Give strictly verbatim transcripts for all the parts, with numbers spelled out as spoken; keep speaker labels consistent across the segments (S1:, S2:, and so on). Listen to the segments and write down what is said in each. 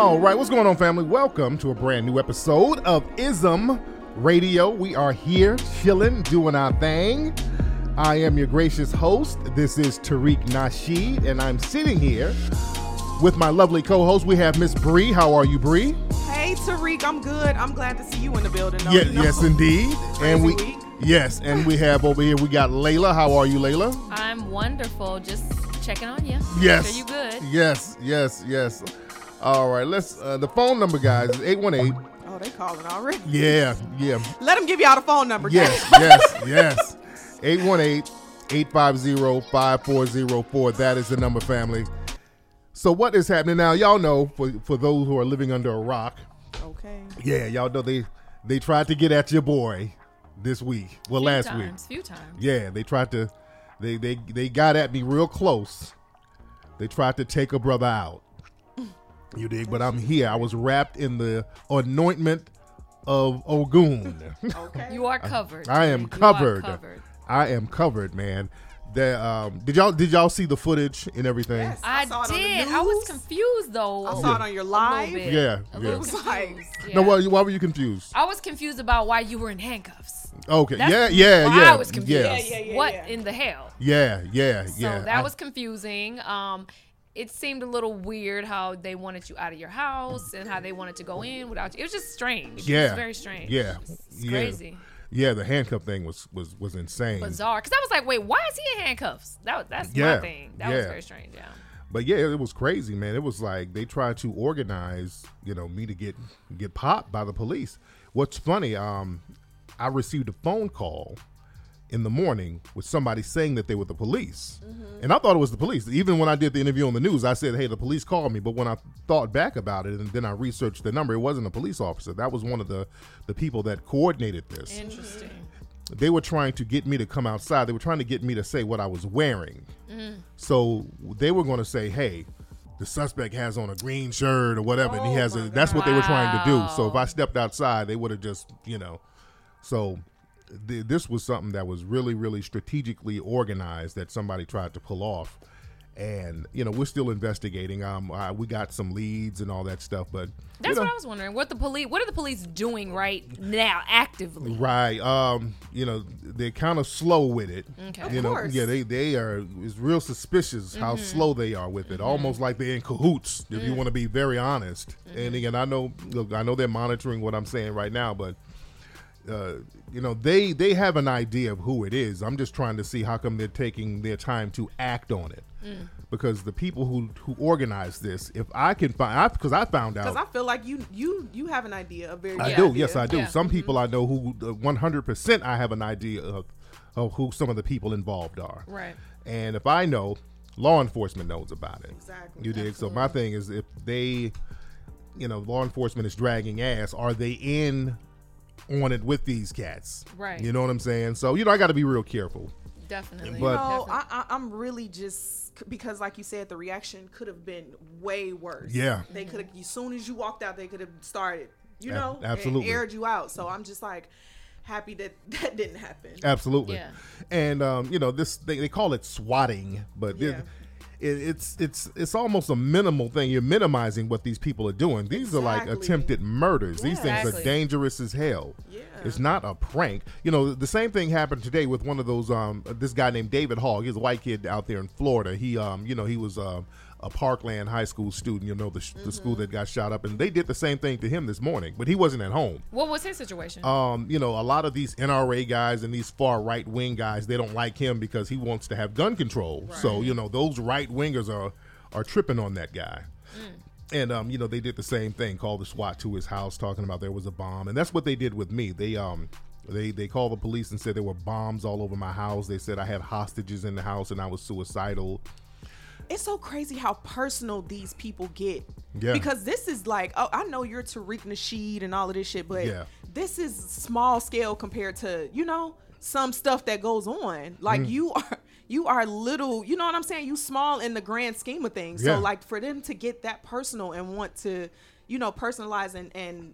S1: All right, what's going on, family? Welcome to a brand new episode of Ism Radio. We are here chilling, doing our thing. I am your gracious host. This is Tariq Nasheed, and I'm sitting here with my lovely co-host. We have Miss Bree. How are you, Bree?
S2: Hey, Tariq. I'm good. I'm glad to see you in the building. Though,
S1: Yeah,
S2: you know?
S1: Yes, indeed.
S2: Crazy
S1: and we,
S2: week.
S1: yes, and we have over here. We got Layla. How are you, Layla?
S3: I'm wonderful. Just checking on you.
S1: Yes.
S3: Sure you good.
S1: Yes, yes, yes. All right, let's. Uh, the phone number, guys, is eight one eight.
S2: Oh, they calling already.
S1: Yeah, yeah.
S2: Let them give y'all the phone number.
S1: Yes, yes, yes. eight one eight, eight five zero, five four zero four. That is the number, family. So what is happening now? Y'all know, for, for those who are living under a rock,
S2: Okay.
S1: yeah, y'all know they they tried to get at your boy this week. Well,
S3: Few
S1: last
S3: times,
S1: week.
S3: Few times.
S1: Yeah, they tried to, they, they, they got at me real close. They tried to take a brother out. You dig? But I'm here. I was wrapped in the anointment of Ogun.
S2: Okay.
S3: You are covered.
S1: I am
S3: You are
S1: covered.
S3: covered.
S1: I am covered, man. The, um, did y'all did y'all see the footage and everything?
S2: Yes. I
S3: I,
S2: saw it on the
S3: did. I was
S2: news.
S3: confused though.
S2: I
S3: a
S2: saw it on your live.
S3: little bit.
S1: Yeah,
S3: A
S1: yeah.
S3: little
S2: was like-
S3: confused. Yeah.
S1: No, why, why were you confused?
S3: I was confused about why you were in handcuffs.
S1: Okay,
S3: That's
S1: yeah, yeah,
S3: why
S1: yeah.
S3: I was confused.
S1: Yeah,
S2: Yeah, yeah,
S3: what
S2: yeah.
S3: in the hell?
S1: yeah, yeah.
S3: So
S1: yeah.
S3: that
S1: I-
S3: was confusing. Um, it seemed a little weird how they wanted you out of your house and how they wanted to go in without you. It was just strange. It
S1: Yeah.
S3: was very strange.
S1: Yeah,
S3: It's
S1: yeah.
S3: crazy.
S1: Yeah, the handcuff thing was was was insane.
S3: Bizarre. Because I was like, wait, why is he in handcuffs? That that's
S1: Yeah.
S3: my thing. That
S1: Yeah.
S3: was very strange. Yeah.
S1: But yeah, it was crazy, man. It was like they tried to organize, you know, me to get get popped by the police. What's funny, um, I received a phone call in the morning with somebody saying that they were the police.
S2: Mm-hmm.
S1: And I thought it was the police. Even when I did the interview on the news, I said, hey, the police called me. But when I thought back about it and then I researched the number, it wasn't a police officer. That was one of the, the people that coordinated this.
S3: Interesting.
S1: They were trying to get me to come outside. They were trying to get me to say what I was wearing.
S3: Mm.
S1: So they were going to say, hey, the suspect has on a green shirt or whatever, and he
S2: Oh
S1: has a,
S2: my
S1: that's what they were trying to do. So if I
S3: Wow.
S1: stepped outside, they would have just, you know, so th- this was something that was really, really strategically organized that somebody tried to pull off. And, you know, we're still investigating. Um, uh, we got some leads and all that stuff, but
S3: That's
S1: you know,
S3: what I was wondering. What the police? What are the police doing right now, actively?
S1: right. Um, you know, they're kind of slow with it.
S3: Okay.
S1: You
S2: Of
S1: know,
S2: course.
S1: yeah, they they are. It's real suspicious how slow they are with it. Almost like they're in cahoots, if you want to be very honest. And again, I know, look, I know they're monitoring what I'm saying right now, but uh, you know, they they have an idea of who it is. I'm just trying to see how come they're taking their time to act on it. Because the people who who organized this, if I can find, because I, I found out.
S2: Because I feel like you you you have an idea, a very
S1: I
S2: good
S1: do.
S2: idea.
S1: Yes, I do.
S3: Yeah.
S1: Some people I know who uh, one hundred percent I have an idea of, of who some of the people involved are.
S3: Right.
S1: And if I know, law enforcement knows about it.
S2: Exactly.
S1: You dig? So my thing is if they, you know, law enforcement is dragging ass, are they in on it with these cats?
S3: Right.
S1: You know what I'm saying? So, you know, I got to be real careful.
S3: Definitely.
S1: But-
S2: No,
S3: Definitely.
S2: I, I, I'm really just because, like you said, the reaction could have been way worse.
S1: Yeah.
S2: They could have, as soon as you walked out, they could have started, you
S1: A-
S2: know,
S1: absolutely.
S2: and aired you out. So I'm just like happy that that didn't happen.
S1: Absolutely.
S3: Yeah.
S1: And um, you know, this they, they call it swatting, but it,
S2: Yeah.
S1: it, it's it's it's almost a minimal thing. You're minimizing what these people are doing. These are like
S2: Exactly.
S1: attempted murders. These things are
S3: Exactly.
S1: dangerous as hell.
S2: Yeah.
S1: It's not a prank. You know, the same thing happened today with one of those um this guy named David Hogg. He's a white kid out there in Florida. He um you know, he was um a Parkland High School student, you know, the, the school that got shot up, and they did the same thing to him this morning, but he wasn't at home.
S3: What was his situation?
S1: Um, you know, a lot of these N R A guys and these far right wing guys, they don't like him because he wants to have gun control. So, you know, those right wingers are are tripping on that guy. And um, you know, they did the same thing, called the SWAT to his house, talking about there was a bomb, and that's what they did with me. They um, they they called the police and said there were bombs all over my house. They said I had hostages in the house and I was suicidal.
S2: It's so crazy how personal these people get.
S1: Yeah.
S2: Because this is like, oh, I know you're Tariq Nasheed and all of this shit, but
S1: Yeah.
S2: this is small scale compared to, you know, some stuff that goes on. Like
S1: Mm.
S2: you are you are little, you know what I'm saying? You small in the grand scheme of things.
S1: Yeah.
S2: So like for them to get that personal and want to, you know, personalize and and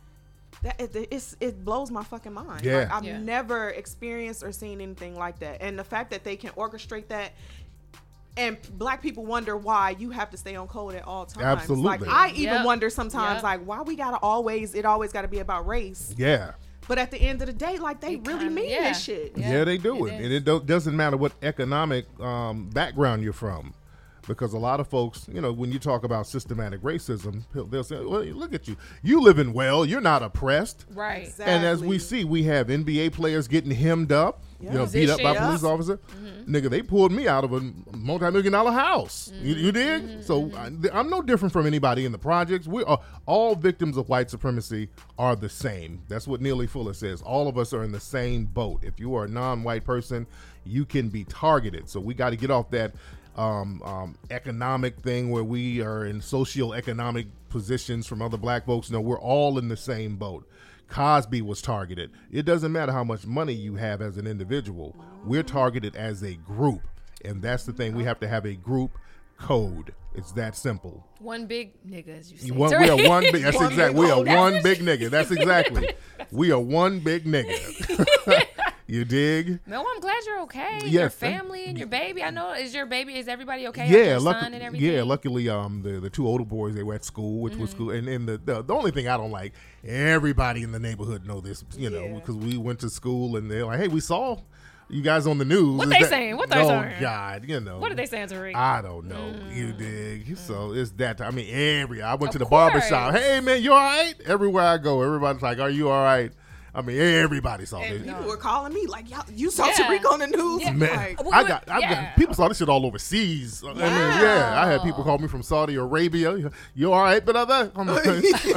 S2: that it, it's it blows my fucking mind.
S1: Yeah.
S2: Like, I've
S3: Yeah.
S2: never experienced or seen anything like that. And the fact that they can orchestrate that, And black people wonder why you have to stay on code at all times.
S1: Absolutely.
S2: Like I even
S3: Yep.
S2: wonder sometimes,
S3: Yep.
S2: like why we gotta always, it always gotta be about race.
S1: Yeah.
S2: But at the end of the day, like they
S3: It
S2: really
S3: kinda-
S2: mean
S3: yeah.
S2: this shit.
S1: Yeah,
S3: Yeah,
S1: they do
S3: it
S1: it,
S3: is.
S1: and it do- doesn't matter what economic um, background you're from, because a lot of folks, you know, when you talk about systematic racism, they'll they'll say, "Well, look at you, you living well, you're not oppressed."
S3: Right.
S2: Exactly.
S1: And as we see, we have N B A players getting hemmed up, you
S2: Yeah.
S1: know, beat up by a
S3: Musicians.
S1: police officer. Nigga, they pulled me out of a multi-million dollar house. You, you dig? So I, I'm no different from anybody in the projects. We are all victims of white supremacy are the same. That's what Neely Fuller says. All of us are in the same boat. If you are a non-white person, you can be targeted. So we got to get off that um, um, economic thing where we are in socio-economic positions from other black folks. No, we're all in the same boat. Cosby was targeted. It doesn't matter how much money you have as an individual. We're targeted as a group. And that's the thing. We have to have a group code. It's that simple.
S3: One big nigga, as you say.
S1: One, we are one big. That's
S2: One
S1: exactly.
S2: big
S1: We are
S2: old-
S1: one big nigga. That's exactly. We are one big nigga. You dig?
S3: No, I'm glad you're okay.
S1: Yes,
S3: Your
S1: thank-
S3: family and your baby. I know. Is your baby? Is everybody okay? Like
S1: Yeah,
S3: your
S1: luck-
S3: son and everything.
S1: yeah. Luckily, um, the the two older boys, they were at school, which was
S3: Mm-hmm.
S1: cool. And and the, the the only thing I don't like, everybody in the neighborhood know this, you know,
S2: Yeah.
S1: because we went to school and they're like, hey, we saw you guys on the news.
S3: What
S1: Is
S3: they
S1: that-
S3: saying? What they
S1: oh,
S3: saying?
S1: God, you know.
S3: What are they saying, Tariq?
S1: I don't know. You dig? So it's that. I mean, every I went
S3: Of
S1: to the barber shop.
S3: course.
S1: Hey, man, you all right? Everywhere I go, everybody's like, are you all right? I mean, everybody saw
S2: And
S1: this.
S2: people were calling me like, "Y'all, you saw
S3: Yeah.
S2: Tariq on the news."
S3: Yeah.
S1: Man,
S2: Like,
S3: We
S1: I
S3: were-
S1: got, I
S3: yeah.
S1: got people saw this shit all overseas. I mean,
S2: Yeah.
S1: yeah, I had people call me from Saudi Arabia. You all right, brother? I'm like,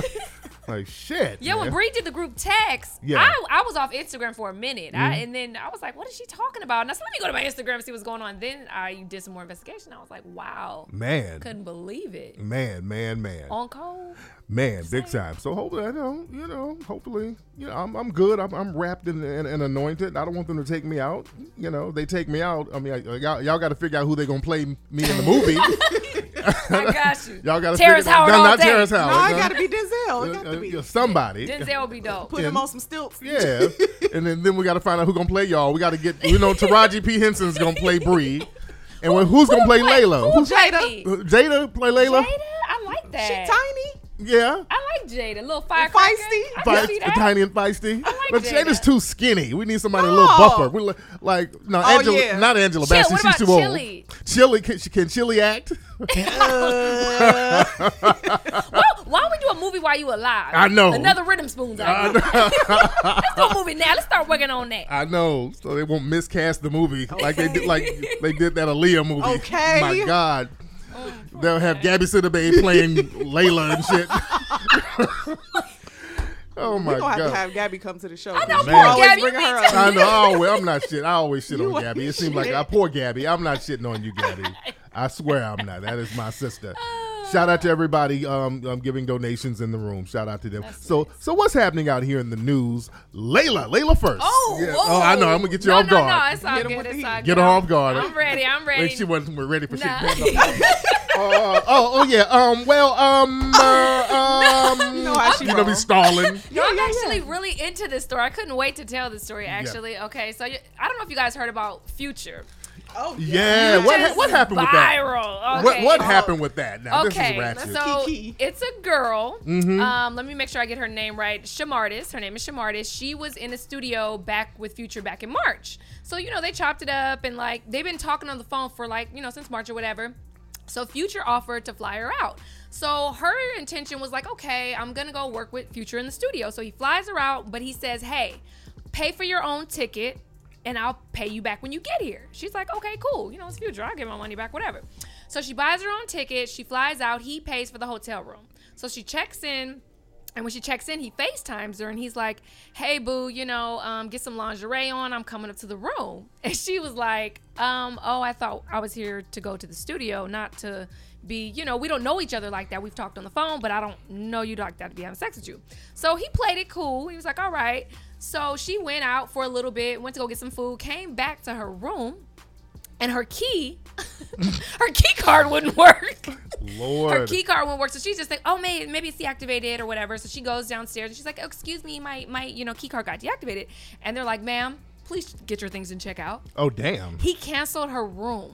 S1: like shit.
S3: Yeah, when
S1: man.
S3: Bree did the group text,
S1: Yeah.
S3: I, I was off Instagram for a minute. I,
S1: Mm-hmm.
S3: and then I was like, what is she talking about? And I said, let me go to my Instagram and see what's going on. Then I did some more investigation. I was like, wow.
S1: man,
S3: Couldn't believe it.
S1: man, man, man,
S3: On code?
S1: man, big time. So hopefully, I know, you know, hopefully, you know, I'm, I'm good. I'm, I'm wrapped in and, and anointed. I don't want them to take me out. You know, they take me out. I mean, I, y'all, y'all got to figure out who they gonna play me in the movie.
S3: I got you.
S1: Y'all got to
S3: Terrence
S1: figure
S3: Howard
S1: no,
S3: all
S1: not
S3: day.
S1: Terrence
S2: no,
S1: Howard.
S2: I
S1: no.
S2: gotta be Denzel. It got
S1: Uh,
S2: to
S1: uh,
S2: be.
S1: yeah, somebody.
S3: Denzel will be dope.
S2: Put him
S1: and-
S2: on some stilts.
S1: Yeah, and then, then we got to find out who's gonna play y'all. We got to get, you know, Taraji P Henson's gonna play Bree, and when, who's gonna play Layla?
S3: Who
S1: Who's
S3: played
S2: Jada?
S3: me?
S1: uh, Jada play Layla?
S3: Jada? I like that.
S2: She tiny.
S1: Yeah,
S3: I like Jada. A little firecracker.
S2: feisty?
S3: I
S1: Fi-
S3: can see that.
S1: tiny and feisty.
S3: I like
S1: but
S3: Jada.
S1: Jada's too skinny. We need somebody a little
S2: No.
S1: buffer. We li- like no,
S2: Oh,
S1: Angela,
S2: yeah.
S1: not Angela
S3: Chill,
S1: Bassett.
S3: what
S1: She's
S3: about
S1: too
S3: Chili?
S1: old. Chili can, she- can Chili act?
S2: Uh,
S3: Well, why don't we do a movie while you alive?
S1: I know.
S3: Another Rhythm Spoons. I Let's do a movie now. Let's start working on that.
S1: I know, so they won't miscast the movie like they did, like they did that Aaliyah movie.
S2: Okay.
S1: My God, they'll have Gabby Sidibe playing Layla and shit. Oh my
S2: we gonna have
S1: God.
S2: to have Gabby come to the show.
S3: I know,
S2: You
S1: poor
S2: always
S3: Gabby,
S2: bringing
S3: me
S2: her
S3: too.
S2: up.
S1: I know. I always, I'm not shit. I always shit
S2: You
S1: on Gabby. It
S2: ain't
S1: seems like
S2: shit.
S1: I poor Gabby. I'm not shitting on you, Gabby. I swear I'm not. That is my sister. Shout out to everybody um, um giving donations in the room. Shout out to them.
S3: That's
S1: So
S3: nice.
S1: so what's happening out here in the news? Layla, Layla first.
S3: Oh,
S1: Yeah.
S3: whoa.
S1: oh, I know. I'm gonna get you
S3: no,
S1: off
S3: no,
S1: guard.
S3: No, it's all
S2: Get 'em
S3: good.
S2: with the
S3: It's
S2: heat.
S3: all
S1: Get
S3: good.
S1: her off guard.
S3: I'm ready. I'm ready.
S1: Like she wasn't ready for
S3: Nah.
S1: shit. uh, oh, oh yeah. Um. Well. Um. Uh, um.
S2: You know how she
S1: You know me
S2: roll.
S1: stalling.
S3: No, I'm actually really into this story. I couldn't wait to tell this story. Actually, okay. So you, I don't know if you guys heard about Future.
S2: Oh
S1: Yeah. What
S3: Just
S1: what happened with that?
S3: Viral.
S1: What
S3: Okay.
S1: what happened with that? Now this is
S3: Okay,
S1: ratchet.
S3: so
S2: Kiki.
S3: it's a girl.
S1: Mm-hmm.
S3: Um, let me make sure I get her name right. Shamardis. Her name is Shamardis. She was in the studio back with Future back in March. So you know they chopped it up and like they've been talking on the phone for like you know since March or whatever. So Future offered to fly her out. So her intention was like, okay, I'm gonna go work with Future in the studio. So he flies her out, but he says, hey, pay for your own ticket and I'll pay you back when you get here. She's like, okay, cool. You know, it's Future. I'll get my money back, whatever. So she buys her own ticket. She flies out. He pays for the hotel room. So she checks in. And when she checks in, he FaceTimes her and he's like, hey, boo, you know, um, get some lingerie on. I'm coming up to the room. And she was like, um, oh, I thought I was here to go to the studio, not to be, you know, we don't know each other like that. We've talked on the phone, but I don't know you like that to be having sex with you. So he played it cool. He was like, all right. So she went out for a little bit, went to go get some food, came back to her room, and her key, her key card wouldn't work.
S1: Lord.
S3: Her key card won't work, so she's just like, oh, maybe maybe it's deactivated or whatever. So she goes downstairs and she's like, oh, excuse me, my my you know key card got deactivated, and they're like, ma'am, please get your things and check out.
S1: Oh damn.
S3: He canceled her room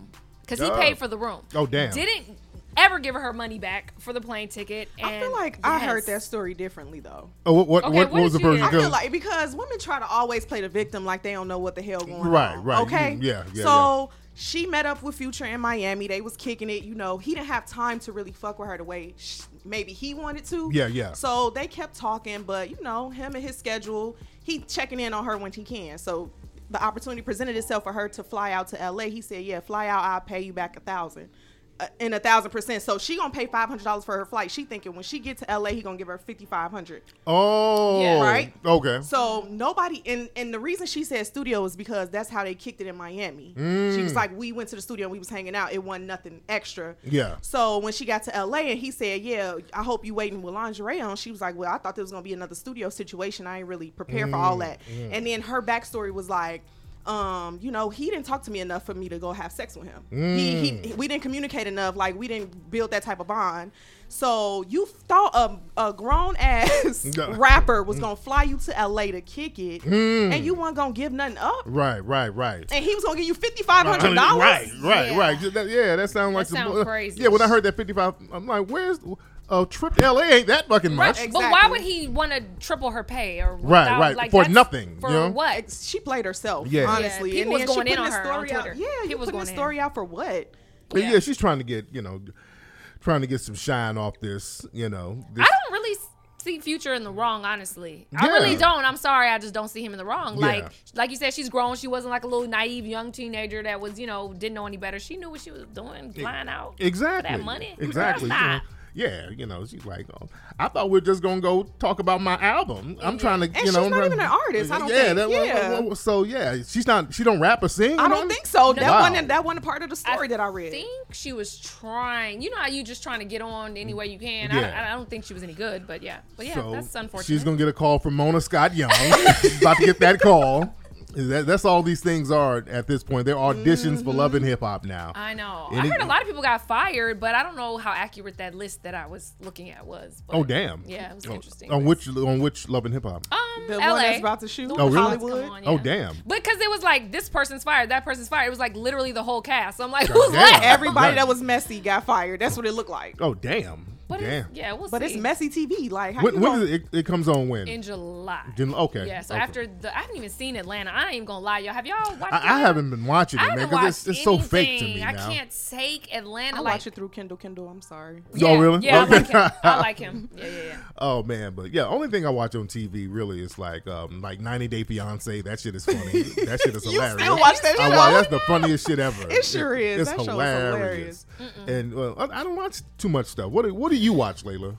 S3: because he
S1: Oh.
S3: paid for the room.
S1: Oh, damn.
S3: Didn't ever give her her money back for the plane ticket. And
S2: I feel like I heard
S3: yes.
S2: that story differently though.
S1: Oh, what what,
S3: Okay,
S1: what,
S3: what
S1: what was the
S3: did you
S1: person?
S3: hear?
S2: I feel
S1: Go-
S2: like because women try to always play the victim like they don't know what the hell going
S1: Right,
S2: on.
S1: right.
S2: Okay.
S1: Yeah, yeah,
S2: So she met up with Future in Miami. They was kicking it. You know, he didn't have time to really fuck with her the way sh- maybe he wanted to.
S1: Yeah, yeah.
S2: So they kept talking, but you know, him and his schedule, he checking in on her when he can. So the opportunity presented itself for her to fly out to L A. He said, "Yeah, fly out. I'll pay you back a thousand." Uh, in a thousand percent. So she gonna pay five hundred dollars for her flight. She thinking when she get to L A, he gonna give her fifty five hundred.
S1: Oh,
S3: Yeah.
S2: Right?
S1: Okay.
S2: So nobody, and and the reason she said studio is because that's how they kicked it in Miami.
S1: Mm.
S2: She was like, we went to the studio and we was hanging out. It wasn't nothing extra.
S1: Yeah.
S2: So when she got to L A and he said, yeah, I hope you waiting with lingerie on. She was like, well, I thought there was gonna be another studio situation. I ain't really prepared for all that. And then her backstory was like, um, you know, he didn't talk to me enough for me to go have sex with him. He, he, we didn't communicate enough. Like we didn't build that type of bond. So you thought a, a grown ass
S1: Yeah.
S2: rapper was gonna fly you to L A to kick it, and you weren't gonna give nothing up,
S1: Right, right, right.
S2: and he was gonna give you fifty five hundred dollars.
S1: Right, right,
S3: Yeah.
S1: right. Just that- yeah, that sounds like
S3: That
S1: some.
S3: sound
S1: uh,
S3: crazy.
S1: Yeah, when I heard that fifty-five, I'm like, where's a trip to L A? Ain't that fucking much?
S2: Right,
S3: But why
S2: Exactly.
S3: would he want to triple her pay or
S1: Right,
S3: without-
S1: right.
S3: like,
S1: For
S3: that's-
S1: nothing,
S3: For
S1: you know?
S3: what?
S2: She played herself,
S1: Yeah.
S2: honestly.
S3: Yeah, people
S2: and
S3: was
S2: then
S3: going
S2: she
S3: in
S2: put
S3: on
S2: the
S3: her on
S2: story out.
S3: Twitter.
S2: Yeah, you
S3: People was
S2: putting the
S3: going in.
S2: story out for what?
S1: But
S3: Yeah.
S1: yeah, she's trying to get, you know, trying to get some shine off this, you know. This,
S3: I don't really see Future in the wrong, honestly. I
S1: Yeah.
S3: really don't. I'm sorry, I just don't see him in the wrong.
S1: Yeah.
S3: Like, like you said, she's grown. She wasn't like a little naive young teenager that was, you know, didn't know any better. She knew what she was doing, flying out
S1: Exactly.
S3: for that money.
S1: Exactly.
S3: Girl,
S1: You know,
S3: stop.
S1: yeah, you know, she's like, oh, I thought we are just gonna go talk about my album. I'm trying to, you
S2: And
S1: know,
S2: she's
S1: I'm
S2: not
S1: trying-
S2: even an artist, I don't
S1: yeah,
S2: think.
S1: That,
S2: Yeah.
S1: So yeah, she's not. She don't rap or sing.
S2: I
S1: or
S2: don't
S1: nothing?
S2: think so. That
S1: Wow.
S2: wasn't that wasn't a part of the story that I read.
S3: think she was trying. You know how you just trying to get on any way you can.
S1: Yeah.
S3: I, I don't think she was any good, but yeah. But yeah,
S1: So
S3: that's unfortunate.
S1: she's gonna get a call from Mona Scott Young. She's about to get that call. That, that's all these things are at this point. They're auditions
S2: Mm-hmm.
S1: for Love and Hip Hop now.
S3: I know.
S1: And
S3: I
S1: it-
S3: heard a lot of people got fired, but I don't know how accurate that list that I was looking at was. But
S1: Oh damn!
S3: Yeah, it was
S1: Oh,
S3: interesting.
S1: On which on which Love and Hip Hop?
S3: Um,
S2: The
S3: L A.
S2: one that's about to shoot
S3: The
S1: Oh,
S3: one
S1: really?
S3: that's about to come
S2: Hollywood?
S3: on,
S1: Oh
S3: yeah.
S1: damn!
S3: Because it was like this person's fired, that person's fired. It was like literally the whole cast. So I'm like,
S1: God
S3: who's
S1: damn.
S3: left?
S2: Everybody
S1: Right.
S2: that was messy got fired. That's what it looked like.
S1: Oh damn!
S3: But
S1: damn!
S3: it's, yeah, we'll
S2: But
S3: see.
S2: it's messy T V. Like how
S1: When,
S2: you
S1: when
S2: gonna-
S1: is it, it? It comes on when?
S3: in July.
S1: June- okay.
S3: Yeah. So
S1: okay.
S3: after the, I haven't even seen Atlanta. I ain't even gonna lie, y'all. Have y'all watched?
S1: I, I
S3: Atlanta?
S1: haven't been watching
S3: I
S1: it, man,
S3: haven't
S1: because
S3: watched
S1: it's, it's so fake to me
S3: anything.
S1: now.
S3: I can't take Atlanta.
S2: I
S3: like,
S2: watch it through Kindle Kindle. I'm sorry.
S3: Yeah,
S1: Oh, really?
S3: Yeah,
S1: Okay.
S3: I like him. I like him. Yeah, yeah, yeah.
S1: Oh man, but yeah, only thing I watch on T V really is like um like ninety Day Fiance. That shit is funny. That shit is
S2: You
S1: hilarious.
S2: still watch that
S1: I
S2: show?
S1: watch, that's the funniest shit ever.
S2: It sure is.
S1: It's
S2: That show is
S1: hilarious. And well, I I don't watch too much stuff. What do, what do you watch, Layla?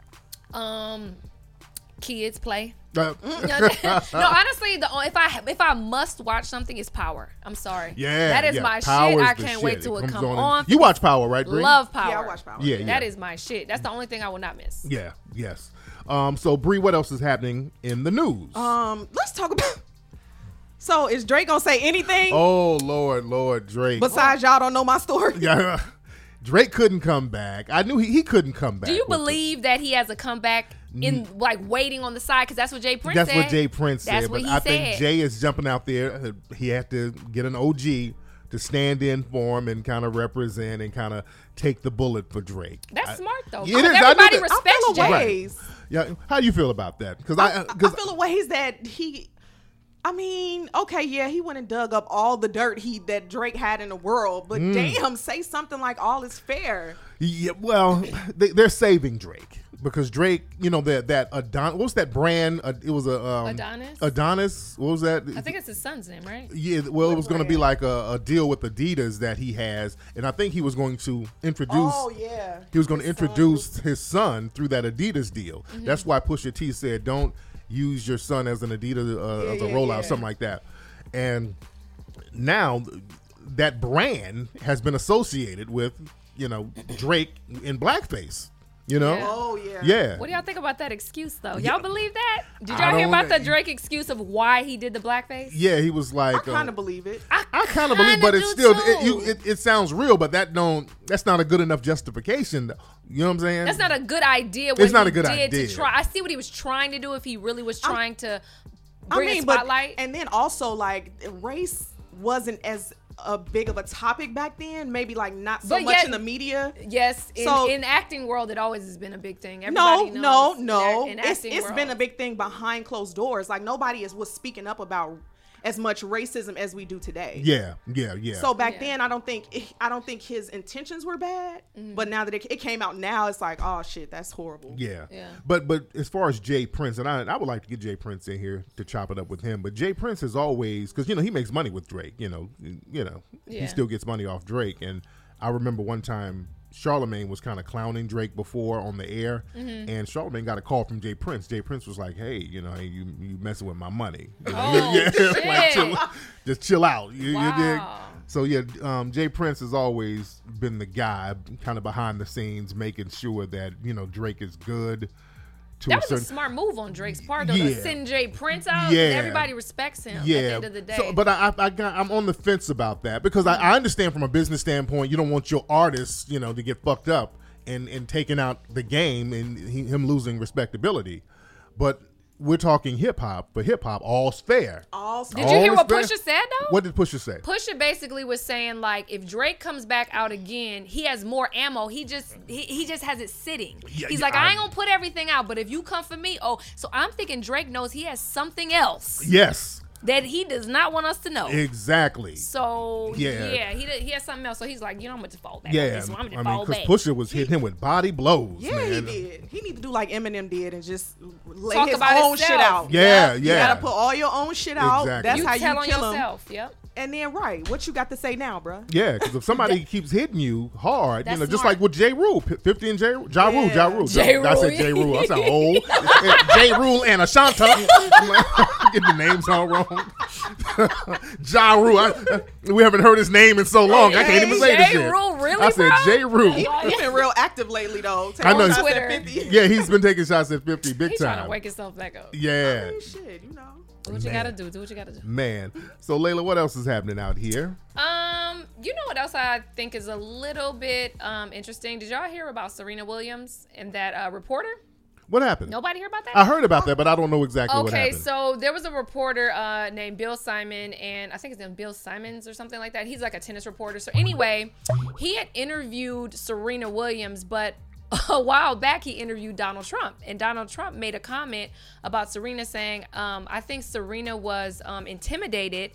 S3: Um, kids play.
S1: Uh,
S3: no, honestly, the if I if I must watch something, it's Power. I'm sorry.
S1: yeah,
S3: that is
S1: yeah,
S3: my
S1: Power's
S3: shit. I
S1: the
S3: can't
S1: shit.
S3: wait till it
S1: comes
S3: come
S1: on.
S3: on.
S1: You watch Power, right, Bree?
S3: Love Power.
S2: Yeah, I watch Power.
S1: Yeah, yeah.
S3: That is my shit. That's the only thing I will not miss.
S1: Yeah, yes. Um, so Bree, what else is happening in the news?
S2: Um, let's talk about. So is Drake gonna say anything
S1: oh Lord, Lord, Drake.
S2: besides y'all don't know my story?
S1: Yeah, Drake couldn't come back. I knew he, he couldn't come back.
S3: Do you
S1: with the-
S3: believe that he has a comeback in like waiting on the side? Because that's what Jay Prince
S1: That's
S3: said.
S1: what Jay Prince
S3: That's
S1: said.
S3: what
S1: But
S3: he
S1: I think
S3: said.
S1: Jay is jumping out there. He had to get an O G to stand in for him and kind of represent and kind of take the bullet for Drake.
S3: That's
S1: I-
S3: smart though.
S1: It
S3: Because
S1: is. I knew
S3: everybody
S1: that.
S2: I
S3: respects
S2: feel
S3: Jay.
S2: a
S1: Right.
S2: ways.
S1: Yeah, how do you feel about that? Because
S2: I,
S1: I,
S2: I
S1: because
S2: feel a ways that he. I mean, okay, yeah, he went and dug up all the dirt he that Drake had in the world, but
S1: Mm.
S2: damn, say something like all is fair.
S1: yeah, well, they, they're saving Drake because Drake, you know that that Adon, what's that brand? Uh, it was a um,
S3: Adonis?
S1: Adonis. What was that?
S3: I think it's his son's name, right?
S1: Yeah, well, it was going to be
S2: brand?
S1: like a, a deal with Adidas that he has, and I think he was going to introduce.
S2: Oh yeah,
S1: He was going to
S2: His son
S1: introduce
S2: was-
S1: his son through that Adidas deal.
S3: Mm-hmm.
S1: That's why Pusha T said, "Don't use your son as an Adidas uh,
S2: Yeah,
S1: as a
S2: yeah,
S1: rollout,
S2: yeah.
S1: something like that." And now that brand has been associated with, you know, Drake in blackface. You know,
S3: Yeah.
S2: Oh yeah,
S1: yeah.
S3: What do y'all think about that excuse though? Y'all believe that? Did
S1: I
S3: y'all hear
S1: don't-
S3: about the Drake excuse of why he did the blackface?
S1: Yeah, he was like,
S2: I kind
S1: uh,
S2: of believe it.
S1: I kind of believe,
S3: kinda
S1: but it's
S3: do
S1: still
S3: too.
S1: it, you, it, it sounds real, but that don't that's not a good enough justification. You know what I'm saying?
S3: That's not a good idea. What
S1: It's not
S3: he
S1: a good
S3: did
S1: idea.
S3: To try. I see what he was trying to do. If he really was trying to
S2: I
S3: bring
S2: mean,
S3: a
S2: but
S3: spotlight.
S2: and then also like race wasn't as a big of a topic back then. Maybe like not so
S3: But
S2: much
S3: yet-
S2: in the media.
S3: Yes, in,
S2: So-
S3: in acting world, it always has been a big thing.
S2: No,
S3: Everybody
S2: no,
S3: knows
S2: no.
S3: in, in
S2: It's
S3: acting
S2: it's
S3: world.
S2: been a big thing behind closed doors. Like nobody is was speaking up about as much racism as we do today.
S1: Yeah, yeah, yeah.
S2: So back
S3: Yeah.
S2: then, I don't think I don't think his intentions were bad.
S3: Mm-hmm.
S2: But now that it, it came out now, it's like, oh shit, that's horrible.
S1: Yeah.
S3: Yeah.
S1: But but as far as Jay Prince, and I, I would like to get Jay Prince in here to chop it up with him. But Jay Prince is always, because you know he makes money with Drake. You know, you know
S3: Yeah.
S1: he still gets money off Drake. And I remember one time Charlemagne was kind of clowning Drake before on the air,
S3: Mm-hmm.
S1: and Charlemagne got a call from Jay Prince. Jay Prince was like, "Hey, you know, hey, you you messing with my money? You know,
S3: Oh,
S1: yeah,
S3: shit.
S1: like, chill, just chill out." You, you dig?
S3: Wow.
S1: So yeah, um, Jay Prince has always been the guy, kind of behind the scenes, making sure that you know Drake is good. To
S3: That
S1: a
S3: was a
S1: certain,
S3: smart move on Drake's part, though,
S1: Yeah.
S3: to send Jay Prince out. 'Cause
S1: Yeah.
S3: Everybody respects him at the end of the day.
S1: So, but I, I, I got, I'm on the fence about that because I, I understand from a business standpoint, you don't want your artists, you know, to get fucked up and and taking out the game and he, him losing respectability. But we're talking hip hop. For hip hop, all's fair.
S2: All
S3: Did you hear
S1: All's
S3: what
S1: fair.
S3: Pusha said, though?
S1: What did Pusha say?
S3: Pusha basically was saying, like, if Drake comes back out again, he has more ammo. He just he, he just has it sitting.
S1: Yeah,
S3: He's
S1: yeah,
S3: like, I
S1: I-
S3: ain't gonna put everything out, but if you come for me, oh, so I'm thinking Drake knows he has something else
S1: Yes,
S3: that he does not want us to know.
S1: exactly.
S3: So
S1: Yeah.
S3: yeah, he he has something else. So he's like, you know, I'm gonna just fall back. on
S1: Yeah,
S3: this one. I'm
S1: I
S3: gonna
S1: mean,
S3: fall
S1: because
S3: back.
S1: Pusha was hitting him with body blows,
S2: Yeah,
S1: man.
S2: he did. He need to do like Eminem did and just lay
S3: Talk
S2: his
S3: about
S2: own
S3: himself.
S2: shit out.
S1: Yeah,
S2: You
S1: yeah.
S2: gotta put all your own shit out.
S1: Exactly.
S2: That's
S3: you
S2: how
S3: tell
S2: you
S3: on
S2: kill him.
S3: yourself. Yep.
S2: And then right, what you got to say now, bruh?
S1: Yeah, because if somebody keeps hitting you hard, you
S3: That's
S1: know, just
S3: smart.
S1: like with J. Rule, P- fifty and J. Ja Rule,
S2: Yeah.
S1: Ja Rule.
S3: J.
S1: I
S3: Rule.
S1: said J. Rule. I sound old. J. Rule and Ashanta. Getting the names all wrong. Ja Rule. I, we haven't heard his name in so long. I can't even say this
S3: J.
S1: shit.
S3: Rule, really,
S1: I said
S3: bro?
S1: J. Rule.
S2: He, he been real active lately though.
S1: I know.
S2: Taking shots
S3: Twitter.
S2: at fifty.
S1: Yeah, he's been taking shots at fifty big
S3: He's trying to
S1: time.
S3: wake himself back up.
S1: Yeah,
S2: Hey, shit, you know.
S3: Do what you
S1: Man.
S3: gotta do. Do what you gotta do.
S1: man. So Layla, what else is happening out here?
S3: Um, you know what else I think is a little bit um interesting? Did y'all hear about Serena Williams and that uh, reporter?
S1: What happened?
S3: Nobody hear about that?
S1: I heard about that, but I don't know exactly what
S3: Okay,
S1: happened.
S3: so there was a reporter uh, named Bill Simon, and I think his name Bill Simons or something like that. He's like a tennis reporter. So anyway, he had interviewed Serena Williams, but a while back he interviewed Donald Trump, and Donald Trump made a comment about Serena saying, um, I think Serena was um, intimidated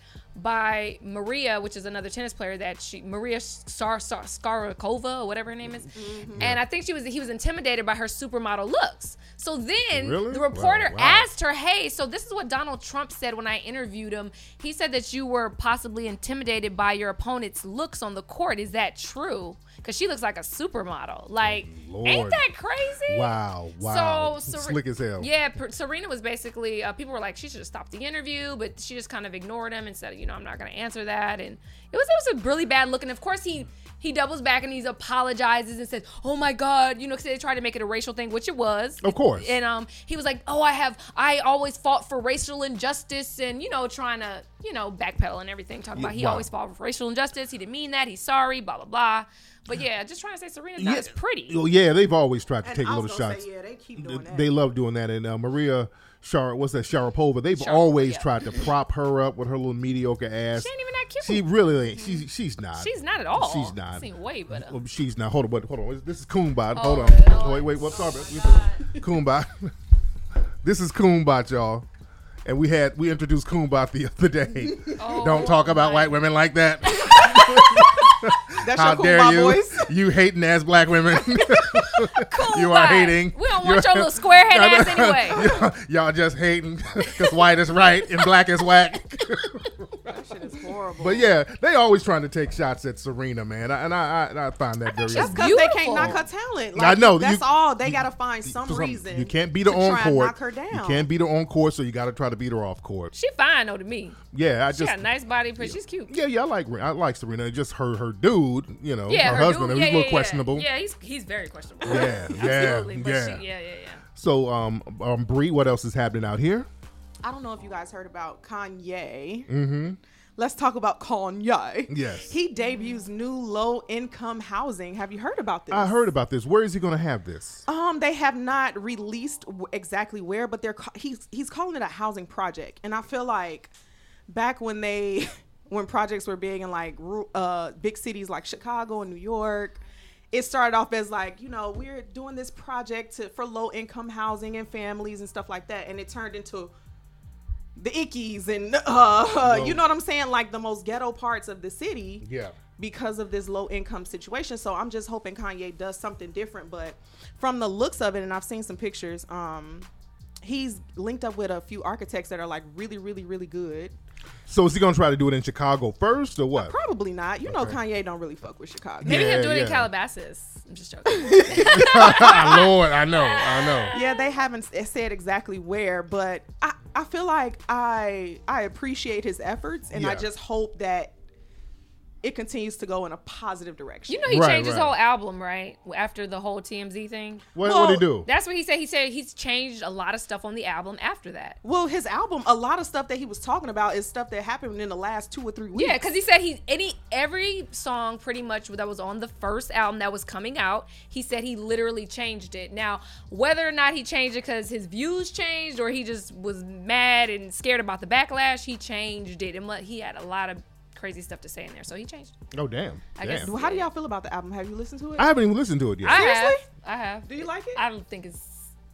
S3: by Maria, which is another tennis player that she Maria Sar, Sar, Skarikova or whatever her name is, and I think she was he was intimidated by her supermodel looks. So then
S1: Really?
S3: the reporter
S1: Wow, wow.
S3: asked her, hey, so this is what Donald Trump said when I interviewed him. He said that you were possibly intimidated by your opponent's looks on the court. Is that true? Because she looks like a supermodel. Like,
S1: Lord.
S3: ain't that crazy?
S1: Wow, wow.
S3: So, Ser-
S1: Slick as hell.
S3: Yeah, Per- Serena was basically, uh, people were like, she should have stopped the interview, but she just kind of ignored him and said, you know, I'm not going to answer that. And it was it was a really bad look. And of course, he he doubles back and he apologizes and says, oh my God, you know, because they tried to make it a racial thing, which it was.
S1: Of course.
S3: And um, he was like, oh, I have, I always fought for racial injustice and, you know, trying to, you know, backpedal and everything. Talking
S1: Yeah,
S3: about he
S1: wow.
S3: always fought for racial injustice. He didn't mean that. He's sorry, blah, blah, blah. But yeah, just trying to say Serena's not as pretty.
S1: Well, yeah, they've always tried to
S2: And
S1: take
S2: I
S1: little
S2: was gonna
S1: shots.
S2: say, yeah, they keep doing that.
S1: They love doing that. And uh, Maria Shar, what's that? Sharapova. They've
S3: Sharapova,
S1: always
S3: yeah.
S1: tried to prop her up with her little mediocre ass.
S3: She ain't even that cute.
S1: She really ain't. She's she's not.
S3: She's not at all.
S1: She's not.
S3: Seen way better.
S1: Well, she's not. Hold on, wait, hold on. This is Kumbot.
S3: Oh,
S1: Hold on.
S3: Lord.
S1: Wait, wait. What's up?
S3: Oh,
S1: Kumbot. This is Kumbot, y'all. And we had we introduced Kumbot the other day.
S3: Oh,
S1: Don't talk about
S3: my-
S1: white women like that.
S2: That's
S1: How
S2: your cool
S1: dare
S2: my
S1: you?
S2: voice.
S1: You hating ass black women.
S3: Cool
S1: You are
S3: vibe.
S1: hating.
S3: We don't want your little square head ass anyway.
S1: y'all, y'all just hating because white is right and black is whack.
S2: That shit is horrible.
S1: But yeah, they always trying to take shots at Serena, man, I, and I, I, I find that very.
S3: she's
S2: That's because they
S3: beautiful.
S2: can't knock her talent.
S1: I
S2: Like,
S1: know,
S2: That's
S1: you-
S2: all. They gotta find some
S1: For some-
S2: reason.
S1: You can't beat her
S2: to
S1: on
S2: try and
S1: court.
S2: knock her down.
S1: You can't beat her on court, so you got to try to beat her off court.
S3: She fine though to me.
S1: Yeah, I
S3: She
S1: just.
S3: got a nice body, but she's cute.
S1: Yeah, yeah, I like I like Serena. Just her her dude, you know,
S3: Yeah,
S1: her,
S3: her
S1: husband.
S3: dude,
S1: He's
S3: yeah,
S1: a little
S3: yeah,
S1: questionable.
S3: Yeah, he's he's very questionable.
S1: Yeah, yeah,
S3: Absolutely. But
S1: yeah.
S3: She, yeah, yeah, yeah.
S1: So, um, um, Bree, what else is happening out here?
S2: I don't know if you guys heard about Kanye. Mm-hmm. Let's talk about Kanye.
S1: Yes.
S2: He debuts new low income housing. Have you heard about this?
S1: I heard about this. Where is he going to have this?
S2: Um, they have not released w- exactly where, but they're ca- he's he's calling it a housing project, and I feel like back when they when projects were big in like uh, big cities like Chicago and New York. It started off as like, you know, we're doing this project to, for low income housing and families and stuff like that. And it turned into the ickies and, uh, you know what I'm saying? Like the most ghetto parts of the city.
S1: Yeah.
S2: Because of this low income situation. So I'm just hoping Kanye does something different. But from the looks of it, and I've seen some pictures, um, he's linked up with a few architects that are like really, really, really good.
S1: So is he gonna try to do it in Chicago first or what?
S2: Probably not. You know,
S1: Okay.
S2: Kanye don't really fuck with Chicago.
S3: Maybe
S1: Yeah,
S3: he'll do it
S1: yeah.
S3: in Calabasas. I'm just joking.
S1: Lord, I know, I know.
S2: Yeah, they haven't s- said exactly where, but I, I feel like I I appreciate his efforts, and I
S1: Yeah.
S2: just hope that it continues to go in a positive direction.
S3: You know, he
S1: Right,
S3: changed his
S1: right.
S3: whole album, right? After the whole T M Z thing.
S1: What
S2: Well,
S1: what he do?
S3: That's what he said. He said he's changed a lot of stuff on the album after that.
S2: Well, his album, a lot of stuff that he was talking about is stuff that happened in the last two or three weeks.
S3: Yeah, because he said he any every song pretty much that was on the first album that was coming out, he said he literally changed it. Now, whether or not he changed it because his views changed or he just was mad and scared about the backlash, he changed it. And mu- he had a lot of crazy stuff to say in there, so he changed.
S1: Oh damn.
S3: I guess-
S1: Damn.
S2: Well, how do y'all feel about the album? Have you listened to it?
S1: I haven't even listened to it yet.
S3: I
S2: Seriously?
S3: have. I have.
S2: Do you like it?
S3: I don't think it's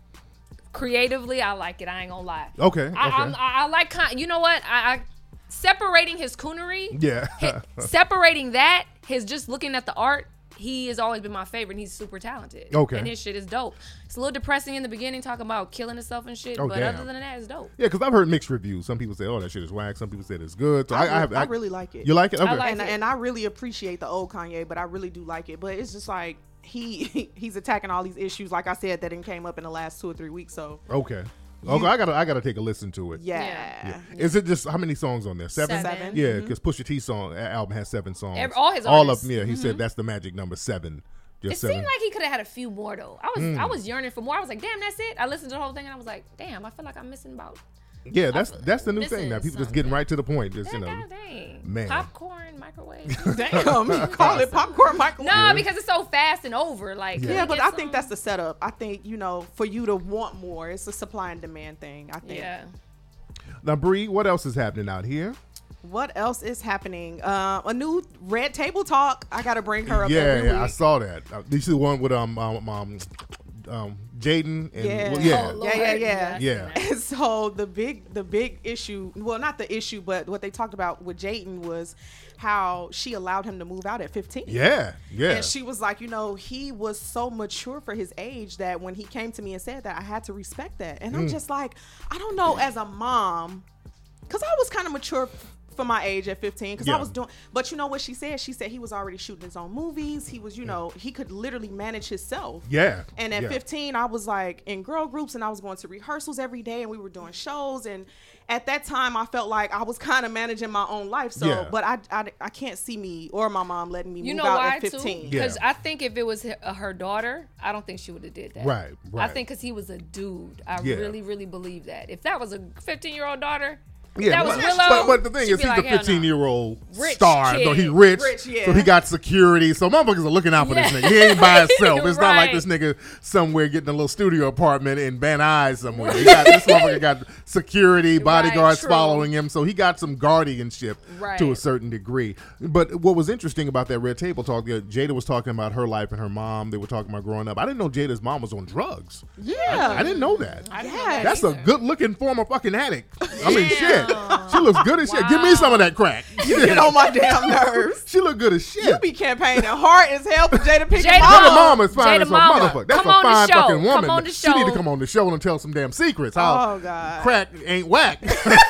S3: creatively. I like it. I ain't gonna lie.
S1: Okay. Okay.
S3: I, I'm, I, I like. Con- you know what? I, I separating his coonery.
S1: yeah.
S3: hi- separating that, his just looking at the art. He has always been my favorite. And he's super talented.
S1: Okay.
S3: And his shit is dope. It's a little depressing in the beginning, talking about killing himself and shit.
S1: Oh,
S3: but
S1: damn.
S3: other than that, it's dope.
S1: Yeah, because I've heard mixed reviews. Some people say, "Oh, that shit is whack." Some people say it's good. So I,
S2: I,
S1: I, have.
S2: I really like it.
S1: You like it? Okay.
S3: I like
S2: and,
S3: it.
S2: and I really appreciate the old Kanye, but I really do like it. But it's just like he he's attacking all these issues, like I said, that didn't came up in the last two or three weeks. So
S1: okay. Okay. I gotta. I gotta take a listen to it.
S2: yeah,
S3: Yeah.
S1: Yeah. Is it just how many songs on there? Seven.
S3: Seven.
S1: Yeah, because Pusha T song uh, album has seven songs.
S3: Every- all his
S1: all of
S3: artists.
S1: them. Yeah, he said that's the magic number seven. Just
S3: It
S1: seven.
S3: seemed like he could have had a few more though. I was
S1: Mm.
S3: I was yearning for more. I was like, damn, that's it. I listened to the whole thing and I was like, damn, I feel like I'm missing about.
S1: yeah, that's
S3: feel
S1: that's the new
S3: missing
S1: thing now. People just
S3: something.
S1: getting right to the point. Just you know.
S3: God dang.
S1: man.
S3: Popcorn, microwave.
S2: damn, you call it popcorn microwave.
S3: No, because it's so fast and over. Like,
S1: Yeah.
S3: can
S2: Yeah,
S3: we
S2: but
S3: get
S2: I think
S3: some-
S2: that's the setup. I think, you know, for you to want more, it's a supply and demand thing. I think.
S3: Yeah.
S1: Now, Bree, what else is happening out here?
S2: What else is happening? Uh, a new Red Table Talk. I gotta bring her up
S1: Yeah,
S2: every
S1: yeah, I
S2: week.
S1: saw that. Uh, you see the one with um um um, um Jaden and
S2: Yeah.
S1: well, yeah.
S3: Oh, Lord.
S2: Yeah, yeah, yeah.
S3: I've
S1: Yeah.
S3: seen that.
S2: And so the big the big issue, well, not the issue, but what they talked about with Jayden was how she allowed him to move out at fifteen.
S1: Yeah, yeah.
S2: And she was like, you know, he was so mature for his age that when he came to me and said that, I had to respect that. And
S1: Mm.
S2: I'm just like, I don't know, as a mom, because I was kind of mature f- for my age at fifteen, because
S1: Yeah.
S2: I was doing, but you know what she said? She said he was already shooting his own movies. He was, you know, he could literally manage himself.
S1: yeah.
S2: And at
S1: yeah.
S2: fifteen, I was like in girl groups and I was going to rehearsals every day and we were doing shows. And at that time, I felt like I was kind of managing my own life. So,
S1: Yeah.
S2: but I, I, I can't see me or my mom letting me
S3: You
S2: move
S3: know
S2: out
S3: why
S2: at
S3: too?
S2: fifteen.
S1: Yeah.
S3: Because I think if it was her, uh, her daughter, I don't think she would have did that.
S1: Right, right.
S3: I think because he was a dude. I
S1: Yeah.
S3: really, really believe that. If that was a fifteen-year-old daughter,
S1: Yeah,
S3: that was
S1: but,
S3: Willow,
S1: but, but the thing
S3: she'd
S1: is,
S3: be
S1: he's
S3: like,
S1: a
S3: hell no.
S1: fifteen-year-old
S3: Rich
S1: star, so
S3: kid.
S1: he's rich,
S2: Rich, yeah.
S1: so he got security. So motherfuckers are looking out for this
S3: Yeah.
S1: nigga. He ain't by himself. It's not like
S3: Right.
S1: this nigga somewhere getting a little studio apartment in Van Nuys somewhere. He got, this motherfucker got security, bodyguards
S3: true.
S1: following him, so he got some guardianship
S3: Right.
S1: to a certain degree. But what was interesting about that Red Table Talk, uh, Jada was talking about her life and her mom. They were talking about growing up. I didn't know Jada's mom was on drugs.
S2: Yeah.
S1: I didn't know that.
S3: I didn't know
S2: Yes.
S3: that
S1: That's a
S3: either.
S1: good-looking former fucking addict. I mean, shit. She looks good as shit. Give me some of that crack.
S2: You get on my damn nerves.
S1: She look good as shit.
S2: You be campaigning hard as hell for Jada Pinkett
S3: Jada
S2: Mama.
S1: Jada mama is fine
S3: Jada
S1: as a
S3: mama.
S1: motherfucker. That's
S3: Come
S1: a
S3: on the
S1: fine
S3: show.
S1: fucking woman.
S3: Come on the
S1: She need to
S3: show.
S1: come on the show and tell some damn secrets. How
S2: Oh, God.
S1: crack ain't whack.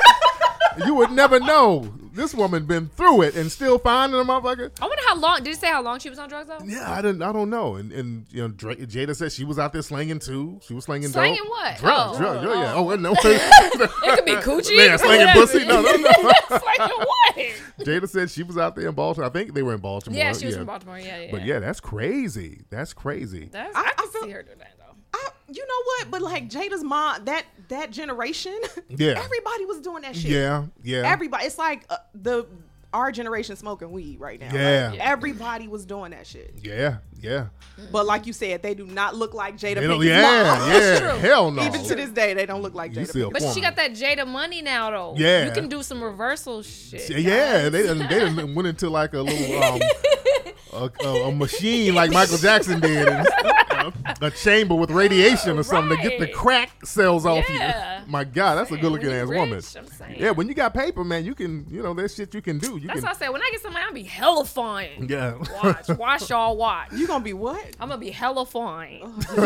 S1: You would never know. This woman been through it and still fine in a motherfucker.
S3: I wonder how long. Did it say how long she was on drugs though?
S1: Yeah, I didn't. I don't know. And and you know, Dra- Jada said she was out there slanging too. She was slanging
S3: Slanging
S1: dope.
S3: what?
S1: Drugs.
S3: Oh.
S1: drugs. Yeah, yeah. Oh, no.
S3: It could be coochie.
S1: Yeah, slanging
S3: Whatever.
S1: pussy. No, no, no.
S3: Slanging what?
S1: Jada said she was out there in Baltimore. I think they were in Baltimore.
S3: Yeah, she was from Baltimore. Yeah, yeah.
S1: But yeah, that's crazy. That's crazy.
S3: That's,
S2: I-
S3: I,
S2: I
S3: can
S2: feel-
S3: see her do that though.
S2: I, you know what? But like Jada's mom, that that generation,
S1: Yeah.
S2: everybody was doing that shit.
S1: Yeah, yeah.
S2: Everybody. It's like uh, the our generation smoking weed right now.
S1: Yeah.
S2: Like, everybody was doing that shit.
S1: Yeah, yeah.
S2: But like you said, they do not look like Jada
S1: They don't-
S2: Pinkett's
S1: yeah,
S2: mom.
S1: yeah. Hell no.
S2: Even to this day, they don't look like
S1: You
S2: Jada
S1: see a
S2: Pinkett.
S3: But she
S1: woman.
S3: got that Jada money now, though.
S1: Yeah.
S3: You can do some reversal shit.
S1: Yeah, they done, they done went into like a little um, a, a, a machine like Michael Jackson did, and, uh, a chamber with radiation or something to get the
S3: Right.
S1: crack cells off
S3: Yeah.
S1: you. My God, that's a good looking
S3: When you
S1: ass
S3: rich,
S1: woman.
S3: I'm saying.
S1: Yeah, when you got paper, man, you can, you know, there's shit you can do. You
S3: That's
S1: can,
S3: what I said. When I get somebody, I'll be hella fine.
S1: yeah.
S3: Watch, watch y'all watch.
S2: You gonna be what?
S3: I'm gonna be hella fine.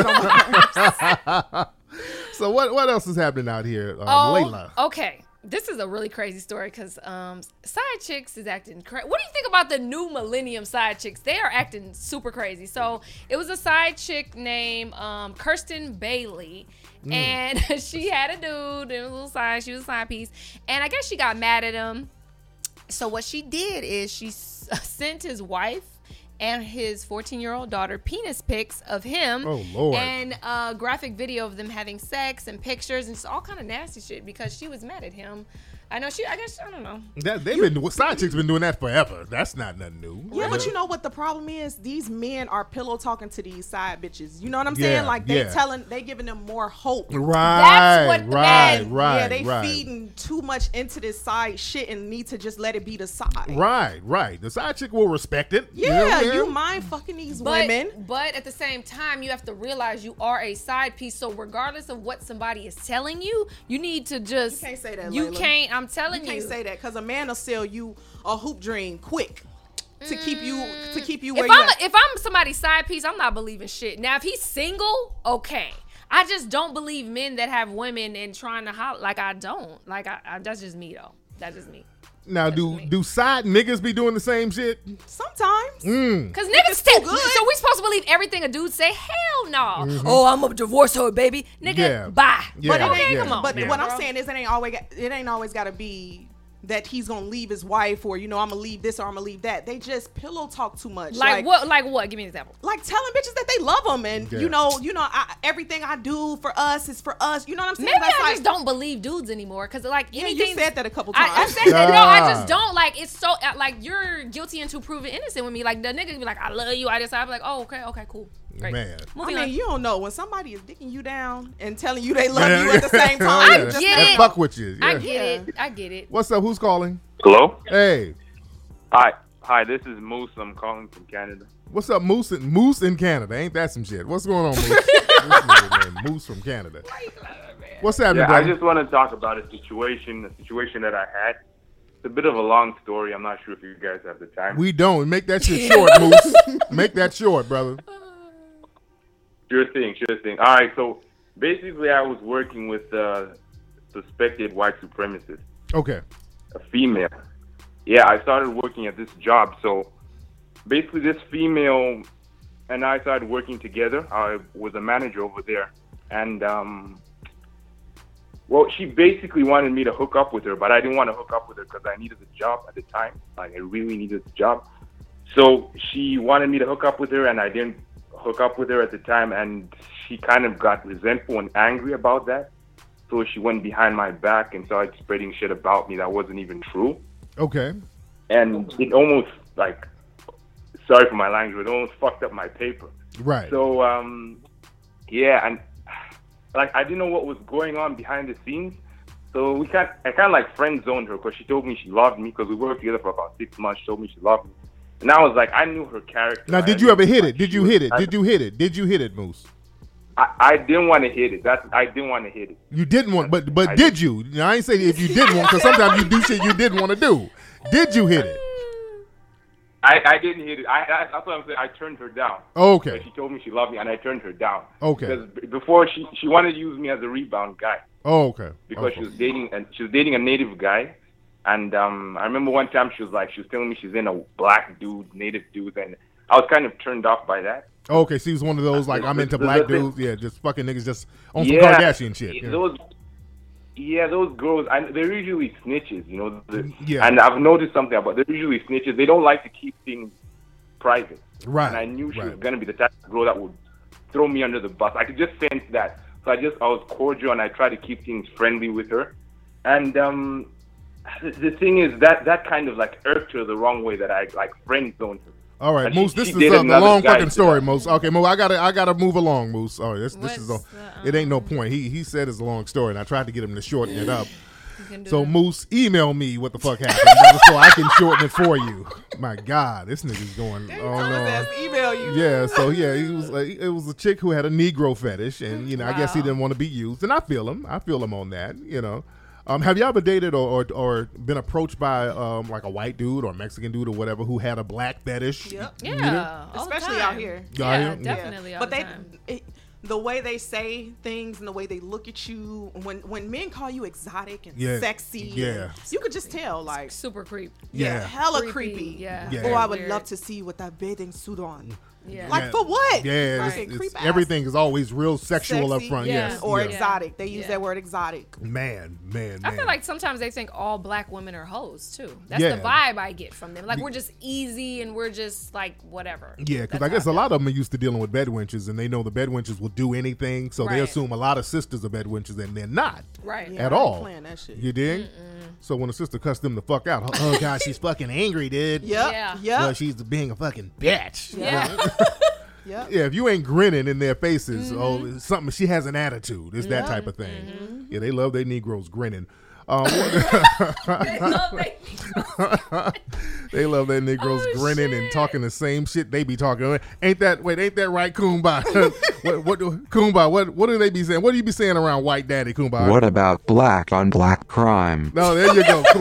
S1: So what what else is happening out here, um,
S3: Oh,
S1: Layla?
S3: okay. This is a really crazy story because um, side chicks is acting crazy. What do you think about the new millennium side chicks? They are acting super crazy. So it was a side chick named um, Kirsten Bailey.
S1: Mm.
S3: And she had a dude and a little side. She was a side piece. And I guess she got mad at him. So what she did is she s- sent his wife and his fourteen-year-old daughter penis pics of him.
S1: Oh, Lord.
S3: And a graphic video of them having sex and pictures and just all kind of nasty shit because she was mad at him. I know she, I guess, I don't know.
S1: That, they've been side chicks been doing that forever. That's not nothing new.
S2: Yeah, but you know what the problem is? These men are pillow talking to these side bitches. You know what I'm
S1: Yeah,
S2: saying? Like they
S1: yeah.
S2: telling, they giving them more hope.
S1: Right,
S3: That's what the
S1: right,
S3: man-
S1: right,
S2: yeah, they
S1: right.
S2: feeding too much into this side shit and need to just let it be the side.
S1: Right, right. The side chick will respect it. You know
S2: Yeah,
S1: what I'm
S2: you,
S1: saying?
S2: mind fucking these
S3: But,
S2: women.
S3: but at the same time, you have to realize you are a side piece. So regardless of what somebody is telling you, you need to just.
S2: You can't say that,
S3: You
S2: Layla.
S3: can't. I'm telling
S2: You
S3: you.
S2: can't say that because a man will sell you a hoop dream quick to keep you to keep you where
S3: If
S2: you
S3: I'm
S2: at.
S3: if I'm somebody's side piece, I'm not believing shit. Now, if he's single, okay. I just don't believe men that have women and trying to holler. Like I don't. Like I, I that's just me though. That's just me.
S1: Now, do
S3: me.
S1: do side niggas be doing the same shit?
S2: Sometimes.
S1: Mm.
S3: Cause niggas still
S2: good.
S3: So we supposed to believe everything a dude say? Hell no. Oh, I'm gonna divorce her, baby. Nigga,
S1: Mm-hmm. Yeah.
S3: bye.
S1: Yeah,
S2: But it
S3: okay,
S2: ain't.
S1: yeah,
S3: come on.
S2: But
S1: yeah.
S2: what I'm
S3: bro.
S2: saying is, it ain't always. It ain't always got to be that he's gonna leave his wife, or you know, I'm gonna leave this or I'm gonna leave that. They just pillow talk too much.
S3: Like, what? Like what? Give me an example.
S2: Like telling bitches that they love them, and
S1: Yeah.
S2: you know, you know, I, everything I do for us is for us. You know what I'm saying?
S3: Maybe
S2: That's
S3: I
S2: like,
S3: just don't believe dudes anymore. Cause like
S2: Yeah,
S3: anything.
S2: you said that a couple
S3: I, I
S2: times.
S3: said that. No, I
S1: Ah.
S3: just don't. Like it's so uh, like you're guilty until proven innocent with me. Like the nigga be like, I love you. I just I'm like, oh okay, okay, cool, great.
S1: Man.
S2: I
S3: Moving
S2: mean,
S3: on.
S2: you don't know when somebody is dicking you down and telling you they love
S1: Yeah.
S2: you at the same time.
S1: I
S2: you just
S3: get
S2: never
S1: They
S3: it.
S1: fuck with you.
S3: I
S1: Yeah.
S3: get
S2: Yeah.
S3: it. I get it.
S1: What's up? Who's calling?
S4: Hello?
S1: Hey.
S4: Hi. Hi, this is Moose. I'm calling from Canada.
S1: What's up, Moose in, Moose in Canada? Ain't that some shit? What's going on, Moose? This nigga named Moose from Canada. What's happening,
S4: Yeah, I
S1: brother?
S4: just want to talk about a situation, a situation that I had. It's a bit of a long story. I'm not sure if you guys have the time.
S1: We don't. Make that shit short, Moose. Make that short, brother.
S4: Sure thing, sure thing. All right, so basically I was working with a suspected white supremacist,
S1: Okay.
S4: a female. Yeah, I started working at this job. So basically this female and I started working together. I was a manager over there. And, um, well, she basically wanted me to hook up with her, but I didn't want to hook up with her because I needed the job at the time. Like, I really needed the job. So she wanted me to hook up with her, and I didn't hook up with her at the time, and she kind of got resentful and angry about that. So she went behind my back and started spreading shit about me that wasn't even true.
S1: Okay.
S4: And it almost, like, sorry for my language, it almost fucked up my paper.
S1: Right.
S4: So, um, yeah, and like I didn't know what was going on behind the scenes. So we kind, I kind of like friend zoned her because she told me she loved me because we worked together for about six months. She told me she loved me, and I was like, I knew her character.
S1: now,
S4: I
S1: did
S4: knew
S1: you ever hit
S4: like
S1: it? Did
S4: she
S1: you
S4: was
S1: hit it?
S4: kind
S1: Did
S4: of-
S1: you hit it? Did you hit it, Moose?
S4: I, I didn't want to hit it. That's I didn't want to hit it.
S1: You didn't want, but but
S4: I
S1: did you? Now, I ain't saying if you didn't want, because sometimes you do shit you didn't want to do. Did you hit it?
S4: I, I didn't hit it. I, I that's what I'm saying. I turned her down.
S1: Okay.
S4: But she told me she loved me, and I turned her down.
S1: Okay.
S4: Because b- before she she wanted to use me as a rebound guy.
S1: Oh, okay.
S4: Because
S1: okay.
S4: she was dating and she was dating a native guy, and um, I remember one time she was like she was telling me she's in a black dude, native dude, and I was kind of turned off by that.
S1: Okay, she was one of those like I'm into
S4: The-
S1: black
S4: the- the-
S1: dudes. Yeah, just fucking niggas just on some
S4: Yeah,
S1: Kardashian shit. Yeah.
S4: Those, yeah, those girls, I, they're usually snitches, you know. The,
S1: Yeah.
S4: And I've noticed something about they're usually snitches. They don't like to keep things private.
S1: Right.
S4: And I knew she
S1: right.
S4: was gonna be the type of girl that would throw me under the bus. I could just sense that. So I just I was cordial and I tried to keep things friendly with her. And um, the thing is that that kind of like irked her the wrong way that I like friend zoned her.
S1: All right,
S4: And
S1: Moose.
S4: she-
S1: This
S4: she
S1: is
S4: dated
S1: uh, the
S4: another
S1: long
S4: guy
S1: fucking
S4: to
S1: story,
S4: that.
S1: Moose. Okay, Moose. I gotta, I gotta move along, Moose. All right, this, this is. A,
S3: What's the,
S1: it ain't no point. He he said it's a long story, and I tried to get him to shorten it up.
S3: You can do
S1: So
S3: that.
S1: Moose, email me what the fuck happened, brother, so I can shorten it for you. My God, this nigga's going.
S2: They
S1: Oh
S2: told his
S1: no.
S2: ass to email you.
S1: Yeah, so yeah, he was like, it was a chick who had a Negro fetish, and you know, I guess he
S3: Wow.
S1: didn't want to be used, and I feel him. I feel him on that. You know, um, have you ever dated or, or or been approached by um like a white dude or Mexican dude or whatever who had a black fetish?
S2: Yep.
S3: Yeah, all the
S2: Especially out
S3: time.
S2: here.
S1: Yeah,
S3: Yeah,
S1: yeah.
S3: definitely. All
S2: But
S3: the
S2: they,
S3: time.
S2: it, the way they say things and the way they look at you, when when men call you exotic and
S1: Yeah.
S2: sexy,
S1: Yeah.
S2: and you could just tell, like,
S3: Super creep.
S2: yeah,
S1: Yeah.
S2: hella
S3: Creepy,
S2: creepy.
S3: yeah.
S1: Yeah.
S2: Oh, I would
S3: Weird.
S2: love to see you with that bathing suit on.
S3: Yeah.
S2: Like
S1: Yeah.
S2: for what?
S1: Yeah, it's-
S2: Fucking
S1: it's-
S2: creep ass.
S1: everything is always real sexual
S2: Sexy,
S1: up front.
S3: yeah.
S1: Yes,
S2: Or
S1: yeah.
S2: exotic. They use
S3: Yeah.
S2: that word exotic.
S1: Man, man, man.
S3: I feel like sometimes they think all black women are hoes too. That's
S1: Yeah.
S3: the vibe I get from them. Like we're just easy and we're just like whatever.
S1: Yeah, because
S3: That's
S1: I
S3: how
S1: guess a
S3: feel.
S1: lot of them are used to dealing with bedwenches, and they know the bedwenches will do anything, so they
S3: Right.
S1: assume a lot of sisters are bedwenches, and they're not
S3: Right.
S2: Yeah,
S1: at
S2: I ain't
S1: all.
S2: playing that shit.
S1: You dig? So when a sister cussed them the fuck out, oh god, she's fucking angry, dude.
S2: Yep.
S3: Yeah.
S2: Yep.
S1: Well, she's being a fucking bitch.
S3: Yeah.
S2: Yep.
S1: Yeah, if you ain't grinning in their faces,
S3: Mm-hmm.
S1: oh, it's something. She has an attitude. It's that type of thing.
S3: Mm-hmm.
S1: Yeah, they love their Negroes grinning. Um,
S3: They love they-
S1: they love their Negroes
S3: Oh,
S1: grinning and
S3: shit.
S1: talking the same shit they be talking. Ain't that wait? Ain't that right, Kumba? what, what Kumba? What what do they be saying? What do you be saying around white daddy, Kumba?
S5: What about black on black crime?
S1: No, there you go,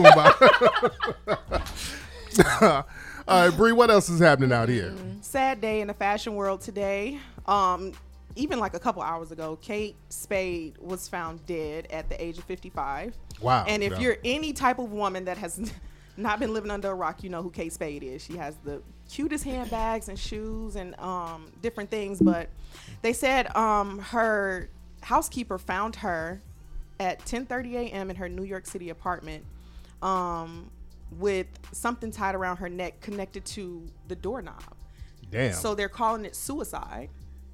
S1: Kumba. All right, Bree, what else is happening out here?
S2: Sad day in the fashion world today. Um, even like a couple hours ago, Kate Spade was found dead at the age of fifty-five.
S1: Wow.
S2: And if
S1: Yeah.
S2: you're any type of woman that has not been living under a rock, you know who Kate Spade is. She has the cutest handbags and shoes and um, different things. But they said um, her housekeeper found her at ten thirty a.m. in her New York City apartment um, with something tied around her neck connected to the doorknob.
S1: Damn.
S2: So they're calling it suicide.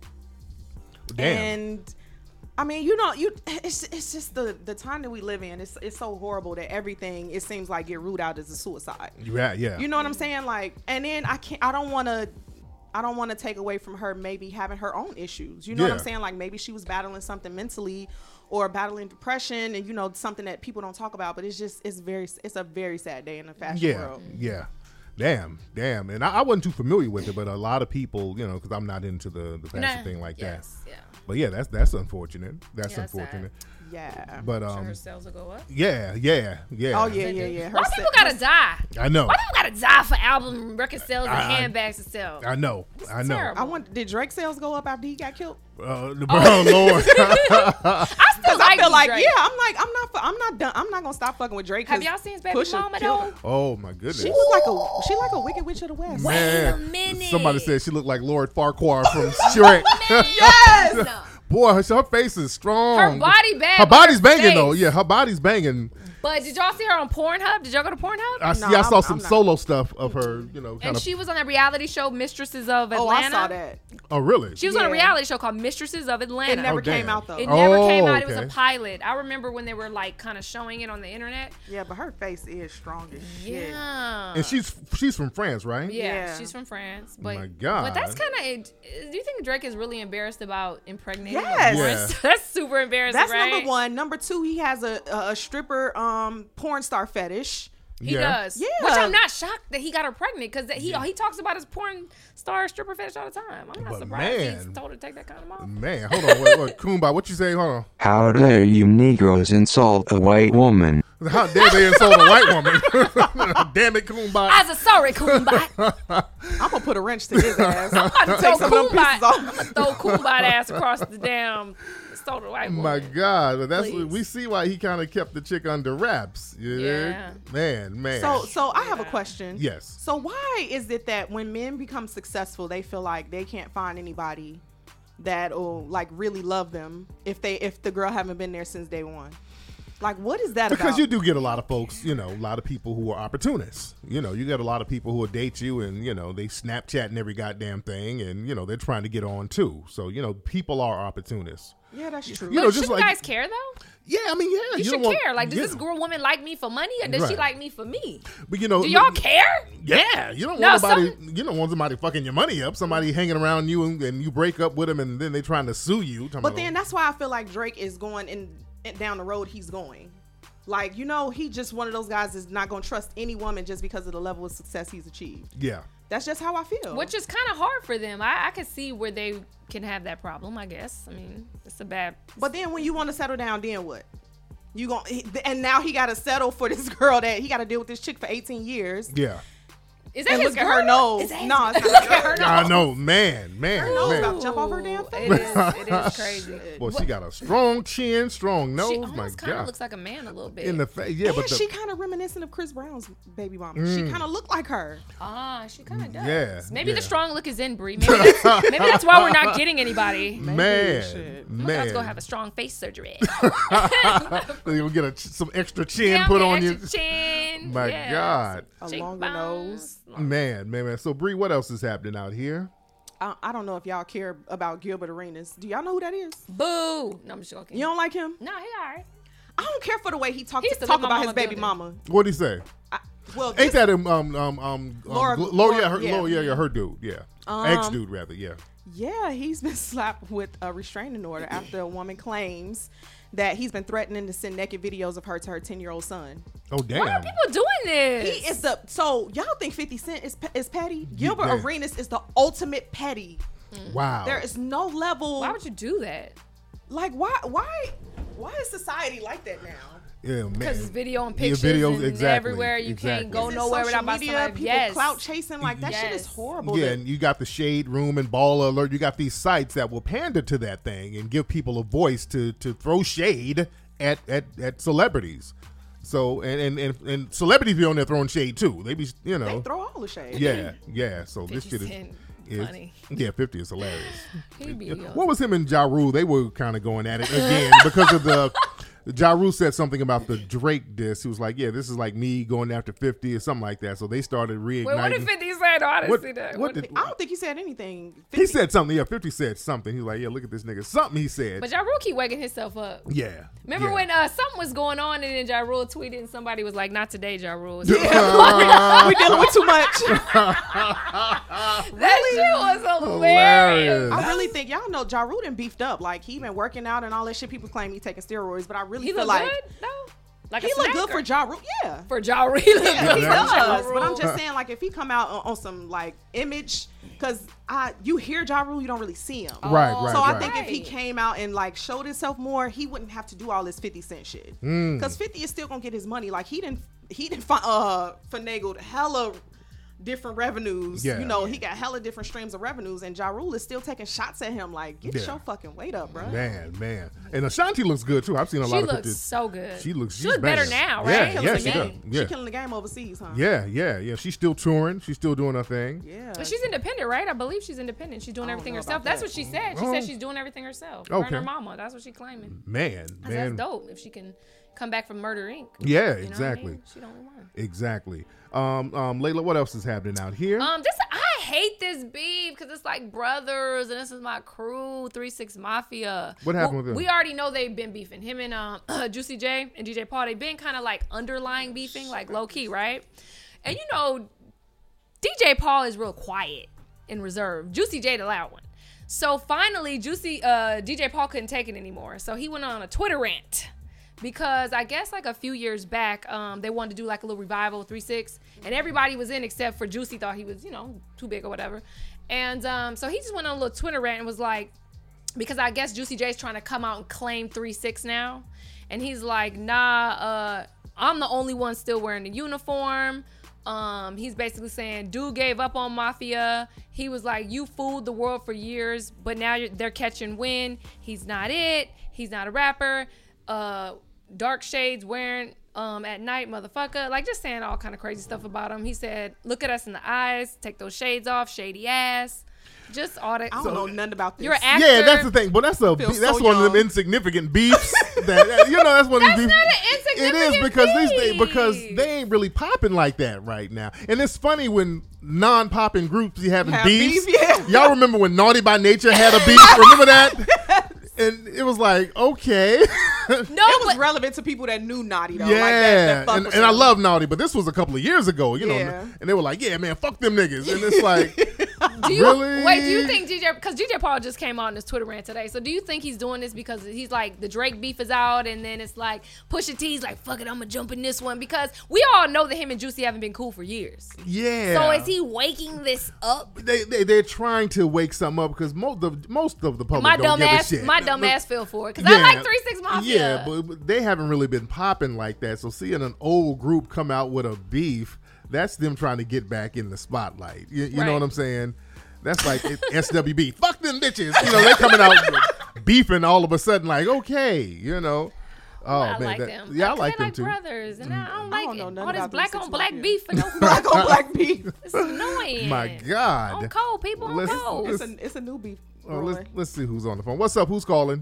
S1: Damn.
S2: And I mean, you know, you it's it's just the the time that we live in. It's it's so horrible that everything it seems like get ruled out as a suicide.
S1: yeah, yeah.
S2: You know what I'm saying? Like, and then I can't. I don't want to. I don't want to take away from her maybe having her own issues. You know what I'm
S1: Yeah.
S2: saying? Like maybe she was battling something mentally or battling depression, and you know something that people don't talk about. But it's just it's very it's a very sad day in the fashion
S1: yeah,
S2: world.
S1: yeah. Damn, damn. And I, I wasn't too familiar with it, but a lot of people, you know, because I'm not into the, the fashion
S3: Nah,
S1: thing like
S3: yes,
S1: that.
S3: Yeah.
S1: But yeah, that's that's unfortunate. That's
S3: Yeah, that's sad.
S1: unfortunate.
S2: Yeah.
S1: But
S3: Sure
S1: um,
S3: her sales will go up.
S1: yeah, yeah, yeah.
S2: Oh yeah, yeah, yeah. Her
S3: Why
S2: se-
S3: people gotta die?
S1: I know.
S3: Why people gotta die for album record sales and
S1: I-
S3: handbags to sell?
S1: I know. I know.
S3: terrible.
S2: I want. Did Drake sales go up after he got killed?
S1: Uh, the oh Lord.
S3: I still
S2: Because
S3: like
S2: I feel like
S3: Drake.
S2: yeah, I'm like I'm not fu- I'm not done. I'm not gonna stop fucking with Drake. 'cause
S3: Have y'all seen his baby
S2: Pusha
S3: mama
S2: killed
S3: though?
S2: her.
S1: Oh my goodness.
S2: She look like a she like a Wicked Witch of the West.
S3: Wait
S1: Man,
S3: a minute.
S1: somebody said she looked like Lord Farquhar from Shrek.
S2: Yes.
S3: No.
S1: Boy, her, her face is strong.
S3: Her body bad.
S1: Her
S3: but
S1: body's banging though.
S3: face-
S1: Yeah, her body's banging.
S3: But did y'all see her on Pornhub? Did y'all go to Pornhub?
S1: I,
S2: No,
S1: see, I saw
S2: I'm-
S1: some
S2: I'm not.
S1: solo stuff of her. You know, kind
S3: and
S1: of.
S3: she was on that reality show, Mistresses of Atlanta.
S2: Oh, I saw that.
S1: Oh, really?
S3: She was on a
S2: Yeah.
S3: reality show called Mistresses of Atlanta.
S2: It never
S1: Oh,
S2: came
S1: damn.
S2: out though.
S3: It never
S1: Oh,
S3: came out. It was a
S1: okay.
S3: pilot. I remember when they were like kind of showing it on the internet.
S2: Yeah, but her face is strong as shit.
S3: Yeah.
S1: and she's she's from France, right?
S3: yeah,
S2: Yeah.
S3: she's from France. But,
S1: my God.
S3: But that's kind of. Do you think Drake is really embarrassed about impregnating?
S2: Yes.
S3: a porn
S1: Yeah.
S3: star? That's super embarrassing.
S2: That's
S3: right?
S2: number one. Number two, he has a a, a stripper um porn star fetish.
S3: He
S1: Yeah.
S3: does.
S2: Yeah.
S3: Which I'm not shocked that he got her pregnant because he he talks about his porn star stripper fetish all the time. I'm not
S1: But
S3: surprised
S1: man.
S3: he's told her to take that kind of off.
S1: Man, hold on. Wait, wait, Kumba, what you say? Hold on.
S5: How dare you Negroes insult a white woman?
S1: How dare they insult a white woman? Damn it, Kumba.
S3: As a sorry, Kumbot.
S2: I'm gonna put a wrench to his ass. I'm
S3: I'm
S2: about to take some of them
S3: Kumbot.
S2: pieces off.
S3: I'm gonna throw Kumbot ass across the damn stole the white woman.
S1: My God, but that's
S3: Please.
S1: we see why he kind of kept the chick under wraps. You dig?
S3: Yeah.
S1: Man, man.
S2: So so I have a question.
S1: yes.
S2: So why is it that when men become successful, they feel like they can't find anybody that will like really love them if they if the girl haven't been there since day one? Like, what is that
S1: Because
S2: about?
S1: you do get a lot of folks, you know, a lot of people who are opportunists. You know, you get a lot of people who will date you and, you know, they Snapchat and every goddamn thing and, you know, they're trying to get on too. So, you know, people are opportunists.
S2: Yeah, that's true.
S1: You
S3: But
S1: know, just
S3: shouldn't
S1: like-
S3: you guys care though?
S1: Yeah, I mean, yeah.
S3: You, should
S1: don't want-
S3: care. Like, does
S1: yeah.
S3: this girl woman like me for money, or does she
S1: Right.
S3: like me for me?
S1: But, you know,
S3: Do y'all care?
S1: Yeah, you don't
S3: No,
S1: want somebody.
S3: some-
S1: You don't want somebody fucking your money up. Somebody hanging around you and, and you break up with them, and then they trying to sue you. talking
S2: But
S1: about,
S2: then that's why I feel like Drake is going in, in down the road he's going. Like, you know, he just one of those guys that's not going to trust any woman just because of the level of success he's achieved.
S1: yeah,
S2: That's just how I feel.
S3: Which is kind of hard for them. I, I can see where they can have that problem, I guess. I mean, it's a bad.
S2: But then when you want to settle down, then what? You gon' and now he got to settle for this girl that he got to deal with this chick for eighteen years.
S1: yeah.
S3: Is that
S2: And
S3: his
S2: look at
S3: girl?
S2: her nose.
S3: Is that his
S2: No, it's
S3: girl?
S2: not her nose.
S1: I know, man, man,
S2: Her nose
S1: man.
S2: about to jump off her damn face.
S3: It is, it is crazy.
S1: Boy, she got a strong chin, strong nose.
S3: She
S1: My
S3: almost kind of
S1: God,
S3: looks like a man a little bit.
S1: in the face. Yeah,
S2: And
S1: but the,
S2: she kind of reminiscent of Chris Brown's baby mama. She
S1: Mm.
S2: kind of looked like her.
S3: Ah, she kind of does.
S1: Yeah,
S3: Maybe
S1: yeah.
S3: the strong look is in Brie. Maybe that's, maybe that's why we're not getting anybody.
S1: man,
S2: shit.
S3: I'm
S1: man.
S3: about to go have a strong face surgery.
S1: You'll get a, ch- some extra chin
S3: Yeah,
S1: put
S3: I'm
S1: on
S3: gonna
S1: you.
S3: extra Chin.
S1: My
S3: yeah.
S1: God.
S2: A
S3: Cheekbones.
S2: longer nose.
S1: Man, man, man. So, Bree, what else is happening out here?
S2: I, I don't know if y'all care about Gilbert Arenas. Do y'all know who that is?
S3: Boo. No, I'm just joking.
S2: You don't like him?
S3: No, he alright.
S2: I don't care for the way he talks
S3: He used to
S2: talk
S3: live my
S2: about his
S3: mama
S2: baby
S3: building.
S2: mama.
S1: What'd he say?
S2: I, well,
S1: Ain't
S2: just-
S1: that um um um um
S2: Laura-
S1: um, Laura,
S2: Laura-
S1: yeah, her,
S2: yeah.
S1: Laura, yeah, yeah, her dude, yeah,
S2: Um,
S1: ex dude rather, yeah.
S2: Yeah, he's been slapped with a restraining order after a woman claims that he's been threatening to send naked videos of her to her ten-year-old son.
S1: Oh damn.
S3: Why are people doing this?
S2: He is the so y'all think fifty Cent is pe- is petty? Gilbert
S1: yeah.
S2: Arenas is the ultimate petty.
S1: Wow.
S2: There is no level.
S3: Why would you do that?
S2: like why why why is society like that now?
S1: yeah, man.
S3: Because it's video and
S1: Yeah,
S3: pictures
S1: videos,
S3: and
S1: exactly,
S3: everywhere. You
S1: exactly.
S3: can't go
S2: Is it
S3: nowhere
S2: social
S3: without my
S2: media,
S3: son.
S2: people
S3: Yes.
S2: clout chasing like that shit is
S3: Yes.
S2: horrible.
S1: Yeah,
S2: to-
S1: and you got the Shade Room and Ball Alert. You got these sites that will pander to that thing and give people a voice to to throw shade at at, at celebrities. So and, and and and celebrities be on there throwing shade too. They be you know
S2: they throw all the shade.
S1: yeah yeah. So this
S3: fifty
S1: shit is.
S3: Cent,
S1: is
S3: funny.
S1: yeah, fifty is hilarious.
S3: He be
S1: What was him and Ja Rule? They were kind of going at it again because of the. Ja Rule said something about the Drake diss. He was like, "Yeah, this is like me going after fifty or something like that." So they started reigniting.
S3: Wait, what did fifty say? No, I didn't
S1: What-
S3: see that.
S1: what
S3: What
S1: did-
S3: did-
S2: I don't think he said anything.
S1: He said something. Yeah, fifty said something. He was like, "Yeah, look at this nigga." Something he said.
S3: But Ja Rule keep waking himself up.
S1: yeah.
S3: Remember
S1: yeah.
S3: when uh, something was going on and then Ja Rule tweeted and somebody was like, "Not today, Ja Rule."
S2: Yeah, we dealing with too much.
S3: That shit was hilarious.
S1: Hilarious.
S2: I really think y'all know Ja Rule done beefed up. Like he been working out and all that shit. People claim he taking steroids, but I really
S3: He
S2: feel
S3: look
S2: like
S3: good though. Like
S2: he
S3: a
S2: look good
S3: snacker.
S2: for Ja Rule. Yeah.
S3: for Ja Rule. He look
S2: Yeah,
S3: good
S2: he
S3: for
S2: does.
S3: Ja
S2: But I'm
S3: Rule.
S2: just saying, like, if he come out on, on some like image, because I you hear Ja Rule, you don't really see him.
S1: Right,
S3: Oh,
S1: right,
S2: So
S1: right.
S2: I think if he
S3: Right.
S2: came out and like showed himself more, he wouldn't have to do all this fifty Cent shit.
S1: Mm.
S2: Because fifty is still gonna get his money. Like he didn't he didn't fi- uh finagled hella different revenues.
S1: Yeah.
S2: You know, he got hella different streams of revenues, and Ja Rule is still taking shots at him. Like, get
S1: Yeah.
S2: your fucking weight up, bro.
S1: Man, man, and Ashanti looks good too. I've seen a
S3: She
S1: lot of
S3: looks
S1: pictures.
S3: so good.
S1: She looks.
S3: She
S1: she's
S3: look better
S1: banging.
S3: now,
S1: Yeah,
S3: right?
S2: Killing
S1: yeah,
S2: the
S1: she does.
S2: game.
S1: Yeah,
S2: She killing the game overseas, huh?
S1: yeah, yeah, yeah. She's still touring. She's still doing her thing.
S2: Yeah.
S3: But she's independent, right? I believe she's independent. She's doing
S2: I don't
S3: everything
S2: know
S3: herself.
S2: about
S3: That's
S2: that.
S3: what she said. She
S1: Oh.
S3: said she's doing everything herself. Her and
S1: Okay.
S3: her mama. That's what she's claiming.
S1: Man,
S3: That's
S1: man.
S3: dope if she can come back from Murder Incorporated.
S1: Yeah,
S3: You know what I
S1: exactly.
S3: mean? She the only one.
S1: Exactly. Um, um, Layla, what else is happening out here?
S3: Um, this I hate this beef because it's like brothers and this is my crew, Three Six Mafia.
S1: What happened
S3: Well,
S1: with them?
S3: We already know they've been beefing. Him and um Juicy J and D J Paul. They've been kind of like underlying beefing, like low key, right? And you know, D J Paul is real quiet and reserved. Juicy J the loud one. So finally, Juicy uh, D J Paul couldn't take it anymore. So he went on a Twitter rant. Because I guess like a few years back, um, they wanted to do like a little revival, three six, and everybody was in except for Juicy thought he was, you know, too big or whatever. And um, so he just went on a little Twitter rant and was like, because I guess Juicy J's trying to come out and claim three six now. And he's like, nah, uh, I'm the only one still wearing the uniform. Um, he's basically saying, dude gave up on Mafia. He was like, you fooled the world for years, but now you're, they're catching wind. He's not it. He's not a rapper. Uh, dark shades wearing um, at night, motherfucker. Like, just saying all kind of crazy stuff about him. He said, look at us in the eyes. Take those shades off. Shady ass. Just all that.
S2: I don't know nothing about this.
S3: You're an actor.
S1: Yeah, that's the thing. But that's a
S2: Feel
S1: that's
S2: so
S1: one of them
S2: young.
S1: insignificant beefs. that you know, that's one of
S3: That's
S1: these.
S3: not an
S1: It
S3: insignificant
S1: is because these they,
S3: beef.
S1: because they ain't really popping like that right now. And it's funny when non-popping groups you having
S2: Have
S1: beefs.
S2: beef, yeah.
S1: Y'all remember when Naughty by Nature had a beef? Remember that? And it was like, okay.
S3: No,
S2: It was
S3: but
S2: relevant to people that knew Naughty though.
S1: Yeah,
S2: like that, that fuck
S1: and,
S2: with
S1: and I
S2: them.
S1: love Naughty, but this was a couple of years ago, you
S2: Yeah.
S1: know, and they were like, "Yeah, man, fuck them niggas," and it's like,
S3: do you
S1: really?
S3: wait? Do you think D J? Because D J Paul just came on his Twitter rant today. So do you think he's doing this because he's like the Drake beef is out, and then it's like Pusha T's like, "Fuck it, I'm gonna jump in this one," because we all know that him and Juicy haven't been cool for years.
S1: yeah.
S3: So is he waking this up?
S1: They, they they're trying to wake something up because most of most of the public
S3: My
S1: don't
S3: dumb
S1: give
S3: ass,
S1: a shit.
S3: my dumb ass feel for it because
S1: Yeah.
S3: I like Three Six Mafia.
S1: Yeah, but, but they haven't really been popping like that. So seeing an old group come out with a beef, that's them trying to get back in the spotlight. You, you know
S3: Right.
S1: what I'm saying? That's like it, S W B. Fuck them bitches. You know, they coming out beefing all of a sudden like, okay, you know. Oh
S3: I
S1: man,
S3: like
S1: that-
S3: them.
S1: yeah, I
S3: Because
S1: like
S3: they
S1: them too.
S3: brothers, and I don't
S2: I
S3: like
S2: don't know
S3: it.
S2: nothing
S3: all this
S2: about
S3: black
S2: Three
S3: on
S2: Six
S3: black
S2: Mafia.
S3: beef for no
S2: Black on black beef.
S3: It's annoying.
S1: My God.
S3: On cold, people on
S1: Let's-
S3: cold.
S2: It's a it's a new beef.
S1: Oh,
S2: brewing.
S1: let's, let's see who's on the phone. What's up? Who's calling?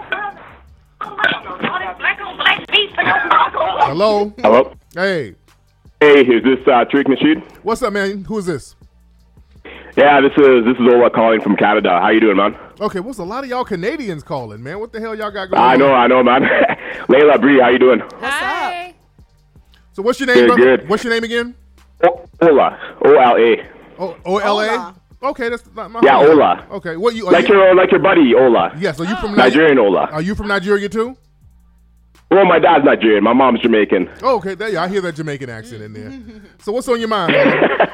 S1: Hello.
S6: Hello.
S1: Hey.
S6: Hey, is this uh, Trick Nasheed?
S1: What's up, man? Who is this?
S6: Yeah, this is this is Ola calling from Canada. How you doing, man?
S1: Okay, what's a lot of y'all Canadians calling, man? What the hell y'all got going
S6: I
S1: on?
S6: know, I know, man. Layla Bree, how you doing?
S3: Hi.
S1: So what's your name,
S6: Good,
S1: brother?
S6: good.
S1: What's your name again?
S6: O- Ola, O L A.
S1: O O L A.
S2: Ola.
S1: Okay, that's not my.
S6: Yeah,
S1: homie.
S6: Ola.
S1: Okay, what you? Are
S6: Like
S1: you
S6: your like your buddy Ola.
S1: yes, are you from
S6: Nigerian Ola.
S1: Are you from Nigeria too?
S6: Well, my dad's Nigerian. My mom's Jamaican.
S1: Oh, okay, there you. I hear that Jamaican accent in there. So what's on your mind, brother?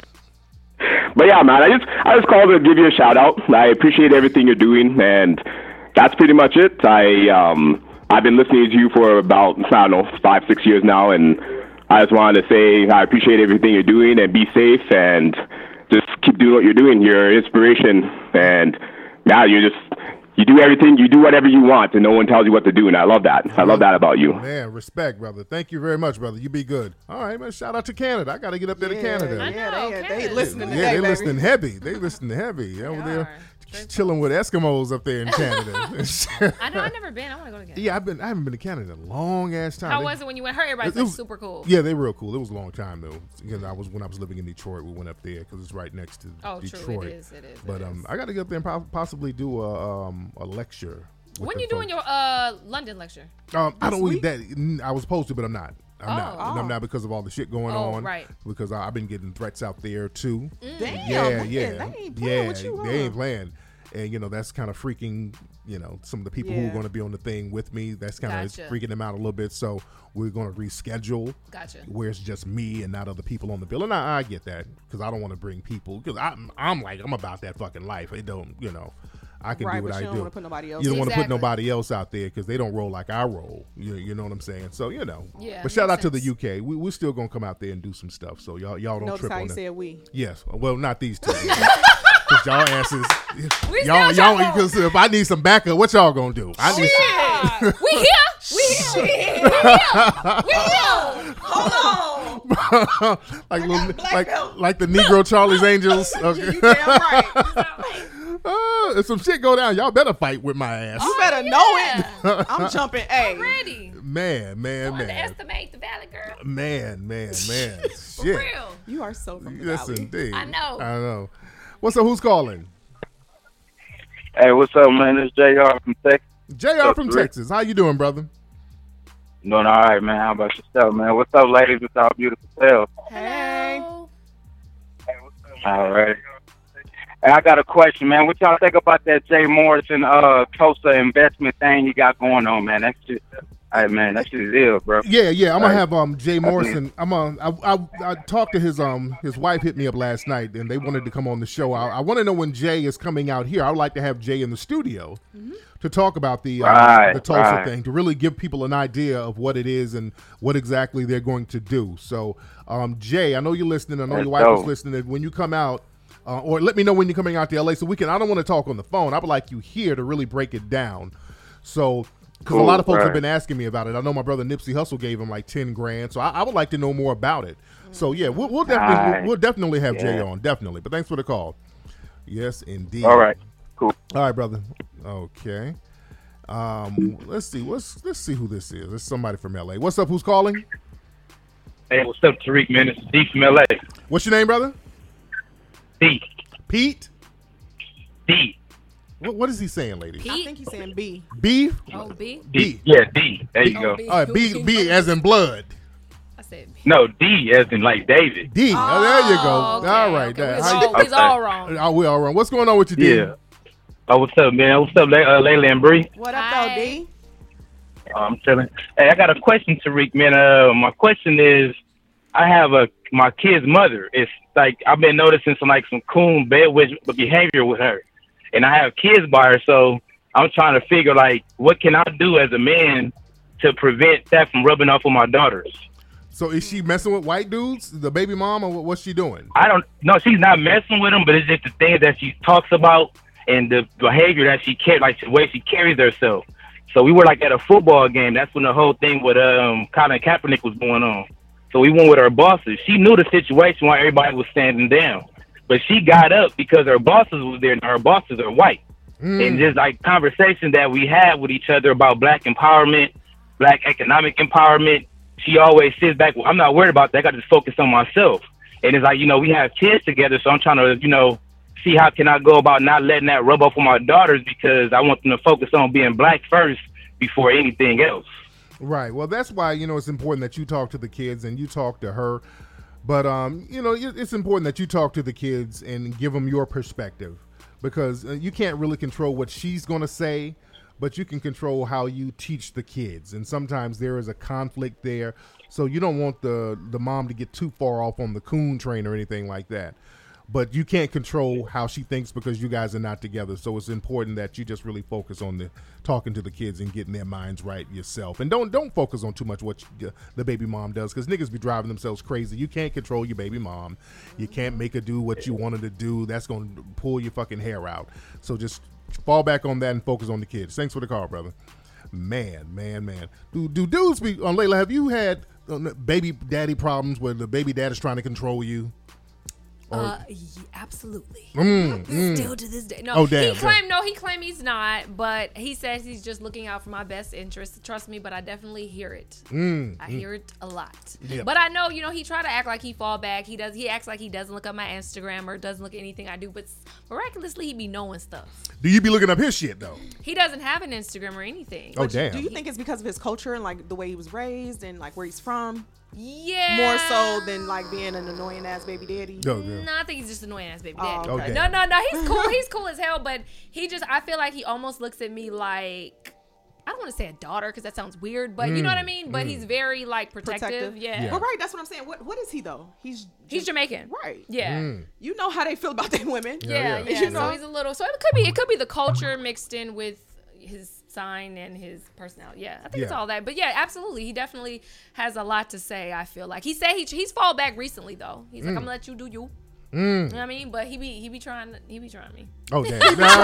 S6: But yeah, man, I just I just called to give you a shout out. I appreciate everything you're doing, and that's pretty much it. I um I've been listening to you for about I don't know five six years now, and I just wanted to say I appreciate everything you're doing, and be safe, and just keep doing what you're doing. You're an inspiration, and yeah, you just you do everything, you do whatever you want, and no one tells you what to do, and I love that. I love that about you.
S1: Man, respect, brother. Thank you very much, brother. You be good. All right, man. Shout out to Canada. I got to get up there to
S2: Yeah,
S1: Canada.
S3: I
S2: yeah,
S3: know,
S2: they, they
S3: Canada.
S2: listening
S1: Yeah,
S2: today,
S1: they
S2: baby.
S1: listening heavy. They listening heavy. Over there,
S3: are. Straight
S1: chilling with Eskimos up there in Canada.
S3: I know. I've never been. I want to go again.
S1: yeah, I've been. I haven't been to Canada in a long ass time.
S3: How
S1: They-
S3: was it when you went? Her, everybody's
S1: It
S3: like
S1: was-
S3: super cool.
S1: Yeah, they real cool. It was a long time though. Because I was when I was living in Detroit, we went up there because it's right next to
S3: Oh,
S1: Detroit.
S3: true. It is. It is.
S1: But
S3: it
S1: um,
S3: is.
S1: I got to get up there and po- possibly do a um a lecture. with
S3: When
S1: the
S3: you doing
S1: folks.
S3: your uh London lecture?
S1: Um, I don't
S2: week?
S1: really that. mm, I was supposed to, but I'm not. I'm not.
S3: Oh.
S1: And I'm not because of all the shit going
S3: Oh,
S1: on.
S3: right.
S1: Because I, I've been getting threats out there too.
S2: Damn,
S1: yeah,
S2: man,
S1: yeah,
S2: They ain't playing
S1: yeah.
S2: with you,
S1: They
S2: huh?
S1: ain't playing, and you know that's kind of freaking. You know, some of the people who are
S2: Yeah.
S1: going to be on the thing with me. That's kind of
S3: Gotcha.
S1: freaking them out a little bit. So we're going to reschedule.
S3: Gotcha.
S1: Where it's just me and not other people on the bill, and I, I get that because I don't want to bring people because I'm I'm like I'm about that fucking life. It don't you know. I can
S2: Right,
S1: do what
S2: but
S1: I
S2: you don't
S1: do.
S2: wanna put nobody else
S1: you don't
S2: in.
S1: want to put
S3: Exactly.
S1: nobody else out there because they don't roll like I roll. You, you know what I'm saying? So you know.
S3: Yeah,
S1: But shout
S3: makes
S1: out to the
S3: sense.
S1: U K. We we're still gonna come out there and do some stuff. So y'all y'all don't
S2: Notice
S1: trip
S2: how
S1: on
S2: you
S1: that.
S2: said we.
S1: Yes. Well, not these two. Because y'all asses.
S3: We
S1: y'all
S3: still
S1: y'all.
S3: trying to-
S1: Because if I need some backup, what y'all gonna do? I need.
S3: Yeah. we here. We here. We here. We here. Hold
S1: like little,
S2: black
S1: like
S2: belt.
S1: like the Negro Charlie's Angels. Okay.
S2: You damn right.
S1: Uh, if some shit go down, y'all better fight with my ass.
S2: You better know it. I'm jumping. Hey,
S3: Ready.
S1: Man, man, man,
S3: Underestimate the Valley Girl.
S1: man, man, man.
S3: For
S1: Shit.
S3: real.
S2: you are so from the
S1: Yes,
S2: valley.
S1: indeed.
S3: I know.
S1: I know. What's up? Who's calling?
S7: Hey, what's up, man? It's J R from Texas.
S1: J R
S7: up,
S1: from
S7: Rick?
S1: Texas. How you doing, brother?
S7: Doing all right, man. How about yourself, man? What's up, ladies? What's up, beautiful self?
S2: Hey.
S3: Hello.
S7: All right. Hey, I got a question, man. What y'all think about that Jay Morrison uh Tulsa investment thing he got going on, man? That's just, hey, man, that shit is ill, bro.
S1: Yeah, yeah. I'm gonna
S7: Right.
S1: have um Jay Morrison. I'm on. I, I I talked to his um his wife hit me up last night and they wanted to come on the show. I, I want to know when Jay is coming out here. I would like to have Jay in the studio to talk about the uh,
S7: Right,
S1: the Tulsa
S7: right.
S1: thing to really give people an idea of what it is and what exactly they're going to do. So um Jay, I know you're listening. I know
S7: That's
S1: your wife is
S7: dope.
S1: listening. And when you come out. Uh, or let me know when you're coming out to L A so we can. I don't want to talk on the phone. I would like you here to really break it down. So, because a
S7: Cool,
S1: lot of folks have
S7: right.
S1: been asking me about it. I know my brother Nipsey Hussle gave him like ten grand. So I, I would like to know more about it. So yeah, we'll, we'll definitely
S7: Nice.
S1: we'll, we'll definitely have Jay
S7: Yeah.
S1: on, definitely. But thanks for the call. Yes, indeed.
S7: All right. Cool.
S1: All right, brother. Okay. Um, let's see. Let's let's see who this is. It's somebody from L A. What's up? Who's calling?
S7: Hey, what's up, Tariq, man? It's D from L A.
S1: What's your name, brother?
S7: D.
S1: Pete.
S7: D.
S1: What, what is he saying, lady?
S2: I
S3: Pete?
S2: think he's saying B.
S1: B.
S3: Oh, B?
S1: B.
S7: Yeah, D. There you
S3: Oh,
S7: go.
S3: B.
S1: All right, B. B as in blood.
S3: I said B.
S7: No, D as in like David.
S1: D. Oh, there you go.
S3: Oh, okay,
S1: All right.
S3: okay.
S1: that-
S3: We
S1: how
S3: all,
S1: you-
S3: we's all wrong.
S1: Oh, we all wrong. What's going on with you, D?
S7: Yeah. Oh, what's up, man? What's up, Le- uh, Layla and Bree?
S2: What up,
S3: Hi.
S2: though, D?
S7: Oh, I'm chilling. Hey, I got a question, Tariq, man. Uh, my question is, I have a my kid's mother. It's like I've been noticing some like some coon bedwitch behavior with her, and I have kids by her, so I'm trying to figure like what can I do as a man to prevent that from rubbing off on my daughters.
S1: So is she messing with white dudes, the baby mom, or what- what's she doing?
S7: I don't no, she's not messing with them, but it's just the things that she talks about and the behavior that she carries, like the way she carries herself. So we were like at a football game. That's when the whole thing with um Colin Kaepernick was going on. So we went with her bosses. She knew the situation while everybody was standing down, but she got up because her bosses was there, and her bosses are white.
S1: Mm.
S7: And just like conversation that we had with each other about black empowerment, black economic empowerment, she always sits back. Well, I'm not worried about that. I got to focus on myself. And it's like, you know, we have kids together, so I'm trying to, you know, see how can I go about not letting that rub off on my daughters, because I want them to focus on being black first before anything else.
S1: Right. Well, that's why, you know, it's important that you talk to the kids and you talk to her. But, um, you know, it- it's important that you talk to the kids and give them your perspective, because uh, you can't really control what she's going to say, but you can control how you teach the kids. And sometimes there is a conflict there. So you don't want the, the mom to get too far off on the coon train or anything like that. But you can't control how she thinks because you guys are not together. So it's important that you just really focus on the talking to the kids and getting their minds right yourself. And don't don't focus on too much what you, the baby mom does, because niggas be driving themselves crazy. You can't control your baby mom. You can't make her do what you wanted to do. That's going to pull your fucking hair out. So just fall back on that and focus on the kids. Thanks for the call, brother. Man, man, man. Do, do dudes be, on Layla, have you had uh, baby daddy problems where the baby dad is trying to control you?
S3: Uh, yeah, absolutely.
S1: Mm, mm.
S3: Still to this day. No,
S1: Oh, damn,
S3: he claimed no, he claimed he's not, but he says he's just looking out for my best interest. Trust me, but I definitely hear it.
S1: Mm,
S3: I
S1: mm.
S3: hear it a lot.
S1: Yeah.
S3: But I know, you know, he tried to act like he fall back. He does. He acts like he doesn't look at my Instagram or doesn't look at anything I do. But miraculously, he be knowing stuff.
S1: Do you be looking up his shit though?
S3: He doesn't have an Instagram or anything.
S1: Oh, damn.
S2: Do you think it's because of his culture and like the way he was raised and like where he's from?
S3: Yeah.
S2: More so than like being an annoying ass baby daddy.
S1: No, no.
S3: No, I think he's just an annoying ass baby
S2: Oh,
S3: daddy.
S1: okay.
S3: No, no, no. He's cool. He's cool as hell. But he just, I feel like he almost looks at me like, I don't want to say a daughter because that sounds weird, but you know what I mean? But he's very like protective.
S2: Protective.
S3: Yeah.
S1: Yeah.
S2: Well, right, that's what I'm saying. What what is he though? He's
S3: He's Jamaican.
S2: right.
S3: Yeah.
S1: Mm.
S2: You know how they feel about their women.
S3: Yeah,
S1: Yeah,
S3: yeah.
S1: yeah.
S2: You know?
S3: So he's a little. So it could be. It could be the culture mixed in with his sign and his personality. Yeah, I think it's
S1: Yeah.
S3: all that. But yeah, absolutely, he definitely has a lot to say. I feel like he said he he's fall back recently though. He's like, I'm gonna let you do you.
S1: Mm.
S3: You know what I mean? But he be he be trying he be trying me.
S1: Oh, damn.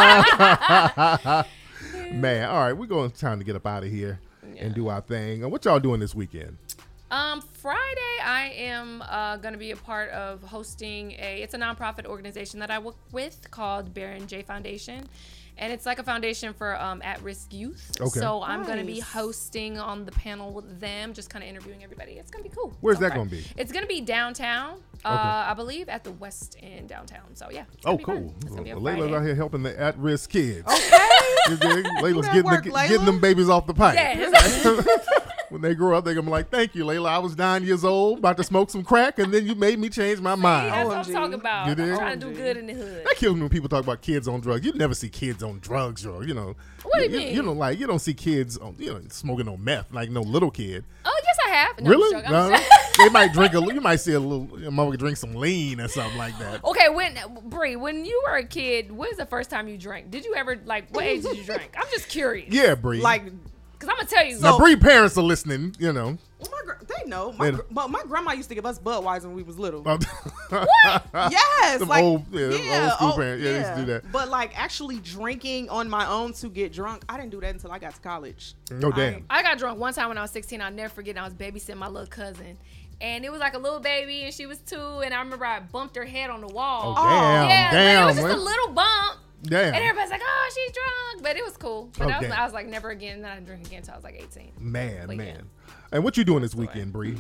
S1: Man, all right, we're going time to get up out of here and do our thing. Uh, What y'all doing this weekend?
S3: Um, Friday, I am uh, going to be a part of hosting a, it's a nonprofit organization that I work with called Baron J Foundation. And it's like a foundation for um, at-risk youth.
S1: Okay.
S3: So I'm going to be
S2: Nice.
S3: hosting on the panel with them, just kind of interviewing everybody. It's going to be cool.
S1: Where's
S3: So
S1: that
S3: far.
S1: gonna be?
S3: It's going to be downtown, uh, I believe, at the West End downtown. So yeah. it's
S1: Oh,
S3: gonna be fun.
S1: cool.
S3: It's going to be a
S1: Layla's
S3: Friday.
S1: out here helping the at-risk kids.
S2: Okay.
S1: You dig? Layla's
S2: that
S1: getting,
S2: work,
S1: the,
S2: Layla.
S1: getting them babies off the pipe.
S3: Yeah, it's-
S1: When they grow up, they're going to be like, thank you, Layla. I was nine years old, about to smoke some crack, and then you made me change my mind.
S3: that's what I'm
S2: O M G.
S3: talking about.
S1: You
S3: I'm
S1: dig?
S3: trying to do
S2: O M G.
S3: good in the hood.
S1: That kills me when people talk about kids on drugs. You never see kids on drugs, or, you know.
S3: What do you mean?
S1: You know, like, you don't see kids, on, you know, smoking on meth, like no little kid.
S3: Oh, yes, I have. No,
S1: Really?
S3: I'm joking.
S1: No,
S3: I'm
S1: no.
S3: just-
S1: They might drink a little, you might see a little, your mother drink some lean or something like that.
S3: Okay, when Bree, when you were a kid, when's the first time you drank? Did you ever like what age did you drink? I'm just curious.
S1: Yeah, Bree.
S2: Like,
S3: Cause I'm gonna tell you.
S1: now, Bree parents are listening, you know.
S2: well, my gr- they know. My,
S1: They-
S2: gr- but my grandma used to give us Budweiser when we was little.
S1: What?
S2: Yes,
S1: Them
S2: like
S1: old- yeah, them old school parents. Yeah, they used to do that.
S2: But like actually drinking on my own to get drunk, I didn't do that until I got to college.
S1: No,
S2: I-
S1: damn.
S3: I got drunk one time when I was sixteen. I'll never forget. I was babysitting my little cousin, and it was like a little baby, and she was two, and I remember I bumped her head on the wall.
S1: Oh, damn,
S3: yeah,
S1: damn.
S3: Like, it was just
S1: man.
S3: a little bump.
S1: Damn.
S3: And everybody's like, "Oh, she's drunk," but it was cool. But I, was,
S1: Okay.
S3: I was like, never again. Then I didn't drink again until I was like eighteen.
S1: Man,
S3: But
S1: man.
S3: yeah.
S1: And what you doing this weekend, Bree?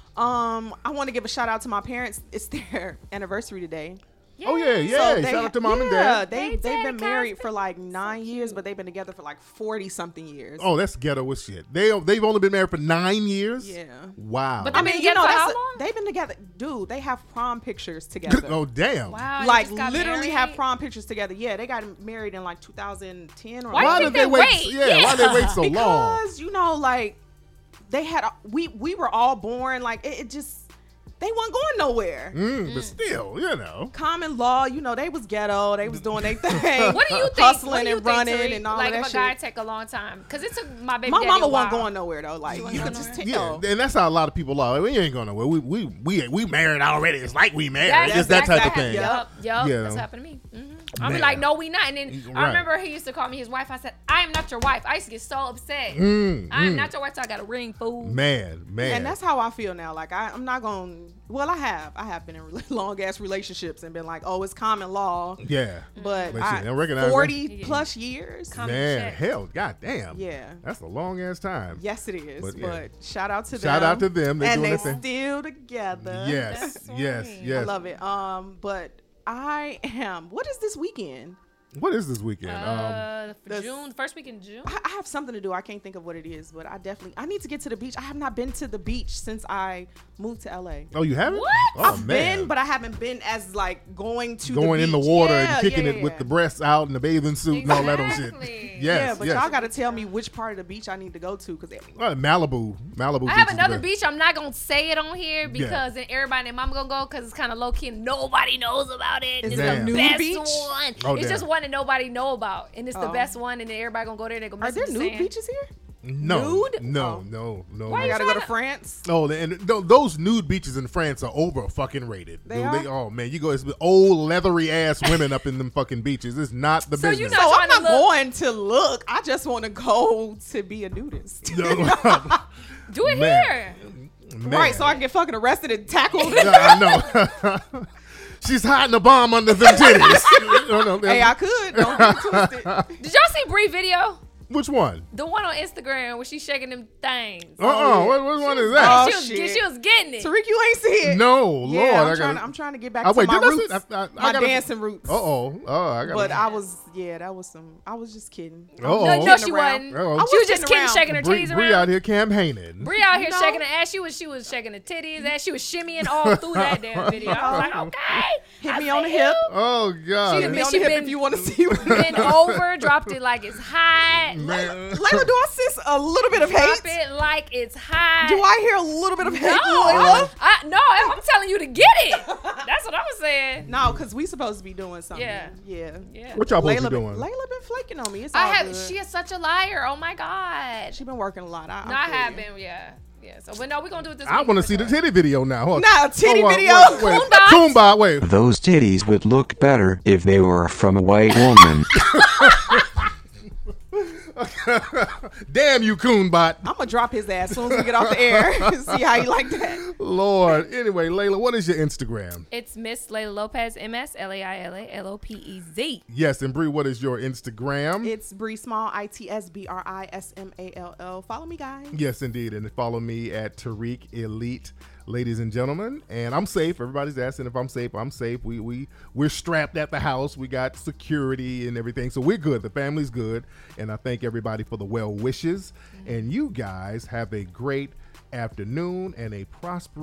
S2: Um, I want to give a shout out to my parents. It's their anniversary today.
S1: Oh yeah, yeah.
S2: So they-
S1: Shout out to mom and
S2: yeah,
S1: dad.
S2: They
S3: Hey,
S2: they've
S3: Dad,
S2: been married
S3: Cosby.
S2: for like nine years, but they've been together for like forty something years.
S1: Oh, that's ghetto as shit. They they've only been married for nine years.
S2: Yeah.
S1: Wow.
S3: But
S2: I
S3: They've
S2: mean,
S3: been
S2: you know,
S3: together for
S2: that's
S3: how long?
S2: they've been together, dude. They have prom pictures together.
S1: oh damn.
S3: Wow. they
S2: Like
S3: just got
S2: literally
S3: married?
S2: have prom pictures together. Yeah, they got married in like two thousand ten or
S3: Why
S1: Why
S3: you
S1: did
S3: think
S1: they
S3: they
S1: wait?
S3: wait?
S1: Yeah, why they wait so long?
S2: because you know, like they had we we were all born like it, it just they weren't going nowhere.
S1: Mm, but still, you know.
S2: Common law, you know, they was ghetto. They was doing their thing.
S3: What do you think?
S2: Hustling
S3: what do you
S2: and
S3: think,
S2: running
S3: Tariq?
S2: and all
S3: like
S2: of that
S3: if a guy
S2: shit.
S3: take a long time, because it took my baby
S2: My
S3: daddy
S2: mama
S3: a
S2: wasn't
S3: while.
S2: going nowhere though. Like
S3: wasn't
S2: you
S3: going
S2: could just
S3: nowhere?
S2: tell.
S1: Yeah, and that's how a lot of people are. We ain't going nowhere. We we we we married already. It's like we married.
S3: That's
S1: Just that type of
S3: exactly
S1: thing.
S3: Yup, yup.
S1: Yeah.
S3: That's what happened to me. hmm I'm
S1: Man.
S3: like, no, we not. And then
S1: Right.
S3: I remember he used to call me his wife. I said, I am not your wife. I used to get so upset.
S1: Mm,
S3: I am
S1: mm.
S3: not your wife. So I got a ring, fool.
S1: Man, man.
S2: And that's how I feel now. Like I, I'm not going. Well, I have. I have been in long ass relationships and been like, oh, it's common law.
S1: yeah.
S2: But
S1: But
S2: I,
S1: shit, I recognize
S2: forty
S3: that.
S2: plus years.
S3: Common
S1: Man,
S3: check.
S1: hell, goddamn.
S2: Yeah.
S1: That's a long ass time.
S2: Yes, it is.
S1: But,
S2: But,
S1: yeah.
S2: shout out to them.
S1: Shout out to them. They
S2: and
S1: doing
S2: they
S1: their thing.
S2: still together.
S1: Yes,
S3: That's
S1: yes,
S3: sweet.
S1: yes.
S2: I love it. Um, but I am. What is this weekend?
S1: What is this weekend? um,
S3: Uh, for
S2: the-
S3: June, first week in June.
S2: I, I have something to do. I can't think of what it is, but I definitely I need to get to the beach. I have not been to the beach since I moved to L A.
S1: oh, you haven't?
S3: What?
S1: Oh,
S2: I've
S1: man.
S2: been, but I haven't been as like going to
S1: Going
S2: the
S1: in the
S2: beach.
S1: water
S2: Yeah,
S1: and kicking
S2: yeah,
S1: it with
S2: yeah.
S1: the breasts out and the bathing suit and all that old shit.
S3: Exactly.
S1: Yes,
S2: yeah, but
S1: yes.
S2: y'all got to tell me which part of the beach I need to go to because
S1: Uh, Malibu, Malibu.
S3: I have
S1: beach is
S3: another
S1: the
S3: beach. I'm not gonna say it on here because then everybody and mama gonna go because it's kind of low key and nobody knows about it.
S2: Is
S3: It's
S1: it a
S3: the
S1: nude
S3: best
S2: beach?
S3: one.
S1: Oh,
S3: it's
S1: damn.
S3: just one that nobody know about, and it's the
S2: Oh.
S3: best one. And then everybody gonna go there. They gonna
S2: are
S3: mess
S2: there
S3: with the
S2: nude
S3: sand.
S2: beaches here?
S1: best. No,
S2: Nude?
S1: no,
S2: Oh.
S1: no, no.
S3: Why
S2: I
S3: you
S2: gotta
S3: trying
S2: go to
S3: to-
S2: France.
S1: Oh, and th- those nude beaches in France are over fucking rated.
S2: They are?
S1: oh man, you go, it's with old leathery ass women up in them fucking beaches. It's not the
S3: So you
S1: business.
S3: know-
S2: So
S3: trying
S2: I'm
S3: to
S2: not
S3: look-
S2: going to look. I just want to go to be a nudist.
S1: No,
S3: Do it
S1: Man.
S3: here.
S1: man.
S2: Right, so I can get fucking arrested and tackled.
S1: Yeah, I know. She's hiding a bomb under them titties. No, no,
S2: Hey, I could. Don't get it twisted.
S3: Did y'all see Bree video?
S1: Which one?
S3: The one on Instagram where she's shaking them things.
S1: Uh uh What, what one is
S2: Oh,
S1: that?
S3: she, was,
S2: shit.
S3: she was getting it.
S2: Tariq, you ain't see it.
S1: No,
S2: Yeah,
S1: Lord.
S2: I'm,
S1: I
S2: trying
S1: gotta,
S2: to, I'm trying to get back
S1: Oh,
S2: to
S1: wait,
S2: my
S1: did I see-
S2: roots,
S1: I- I- I
S2: my
S1: gotta-
S2: dancing roots.
S1: Uh oh. Oh, I got
S2: But I was, yeah, that was some. I was just kidding. I was
S1: Uh-oh.
S3: no,
S2: just
S3: no,
S2: kidding
S3: she
S2: around.
S3: wasn't.
S1: Uh-oh. I
S3: She
S2: was
S3: was just
S2: kidding
S3: kidding,
S2: around.
S3: shaking her
S1: Bree,
S3: titties
S1: Bree
S3: around.
S1: out here campaigning.
S3: Bree out here
S2: No.
S3: shaking her ass. She was she was shaking her titties ass. She was shimmying all through that damn video. I was like, okay.
S2: Hit
S3: I
S2: me
S3: see
S2: on the
S3: you.
S2: hip.
S1: Oh God.
S3: She
S2: Hit me
S3: Bitch,
S2: on
S3: she
S2: the hip
S3: been-
S2: if you want to see.
S3: Been over, dropped it like it's hot.
S1: Man.
S2: Layla, do I sense a little bit of
S3: Drop
S2: hate?
S3: it like it's hot.
S2: Do I hear a little bit of hate?
S3: No,
S2: Layla?
S3: I, no, I'm telling you to get it. That's what I was saying.
S2: No, because we supposed to be doing something.
S3: Yeah.
S2: Yeah.
S3: Yeah.
S1: What y'all supposed
S2: Layla
S1: to be
S2: been,
S1: doing?
S2: Layla been flaking on me. It's all
S3: I have.
S2: good.
S3: She is such a liar. Oh my god.
S2: She been working a lot. I,
S3: No, I
S2: feel
S3: have
S2: you.
S3: been. Yeah, yeah. So, but no, we're gonna do it this.
S1: I
S3: week
S1: want to
S3: for
S1: see the
S3: sure.
S1: titty video now. Hold on.
S2: Not a titty
S1: Oh, wait,
S2: video.
S1: Wait, wait.
S3: Kumbot?
S1: Kumbot, wait.
S5: Those titties would look better if they were from a white woman.
S1: Damn you, Coonbot.
S2: I'm gonna drop his ass as soon as we get off the air. See how you like that.
S1: Lord. Anyway, Layla, what is your Instagram?
S3: It's Miss Layla Lopez, M S L A I L A L O P E Z.
S1: Yes, and Bree, what is your Instagram?
S2: It's Bree Small, I T S B R I S M A L L. Follow me, guys.
S1: Yes, indeed. And follow me at Tariq Elite, ladies and gentlemen. And I'm safe. Everybody's asking if I'm safe. I'm safe. We we we're strapped at the house. We got security and everything, so we're good. The family's good. And I thank everybody for the well wishes. And you guys have a great afternoon and a prosperous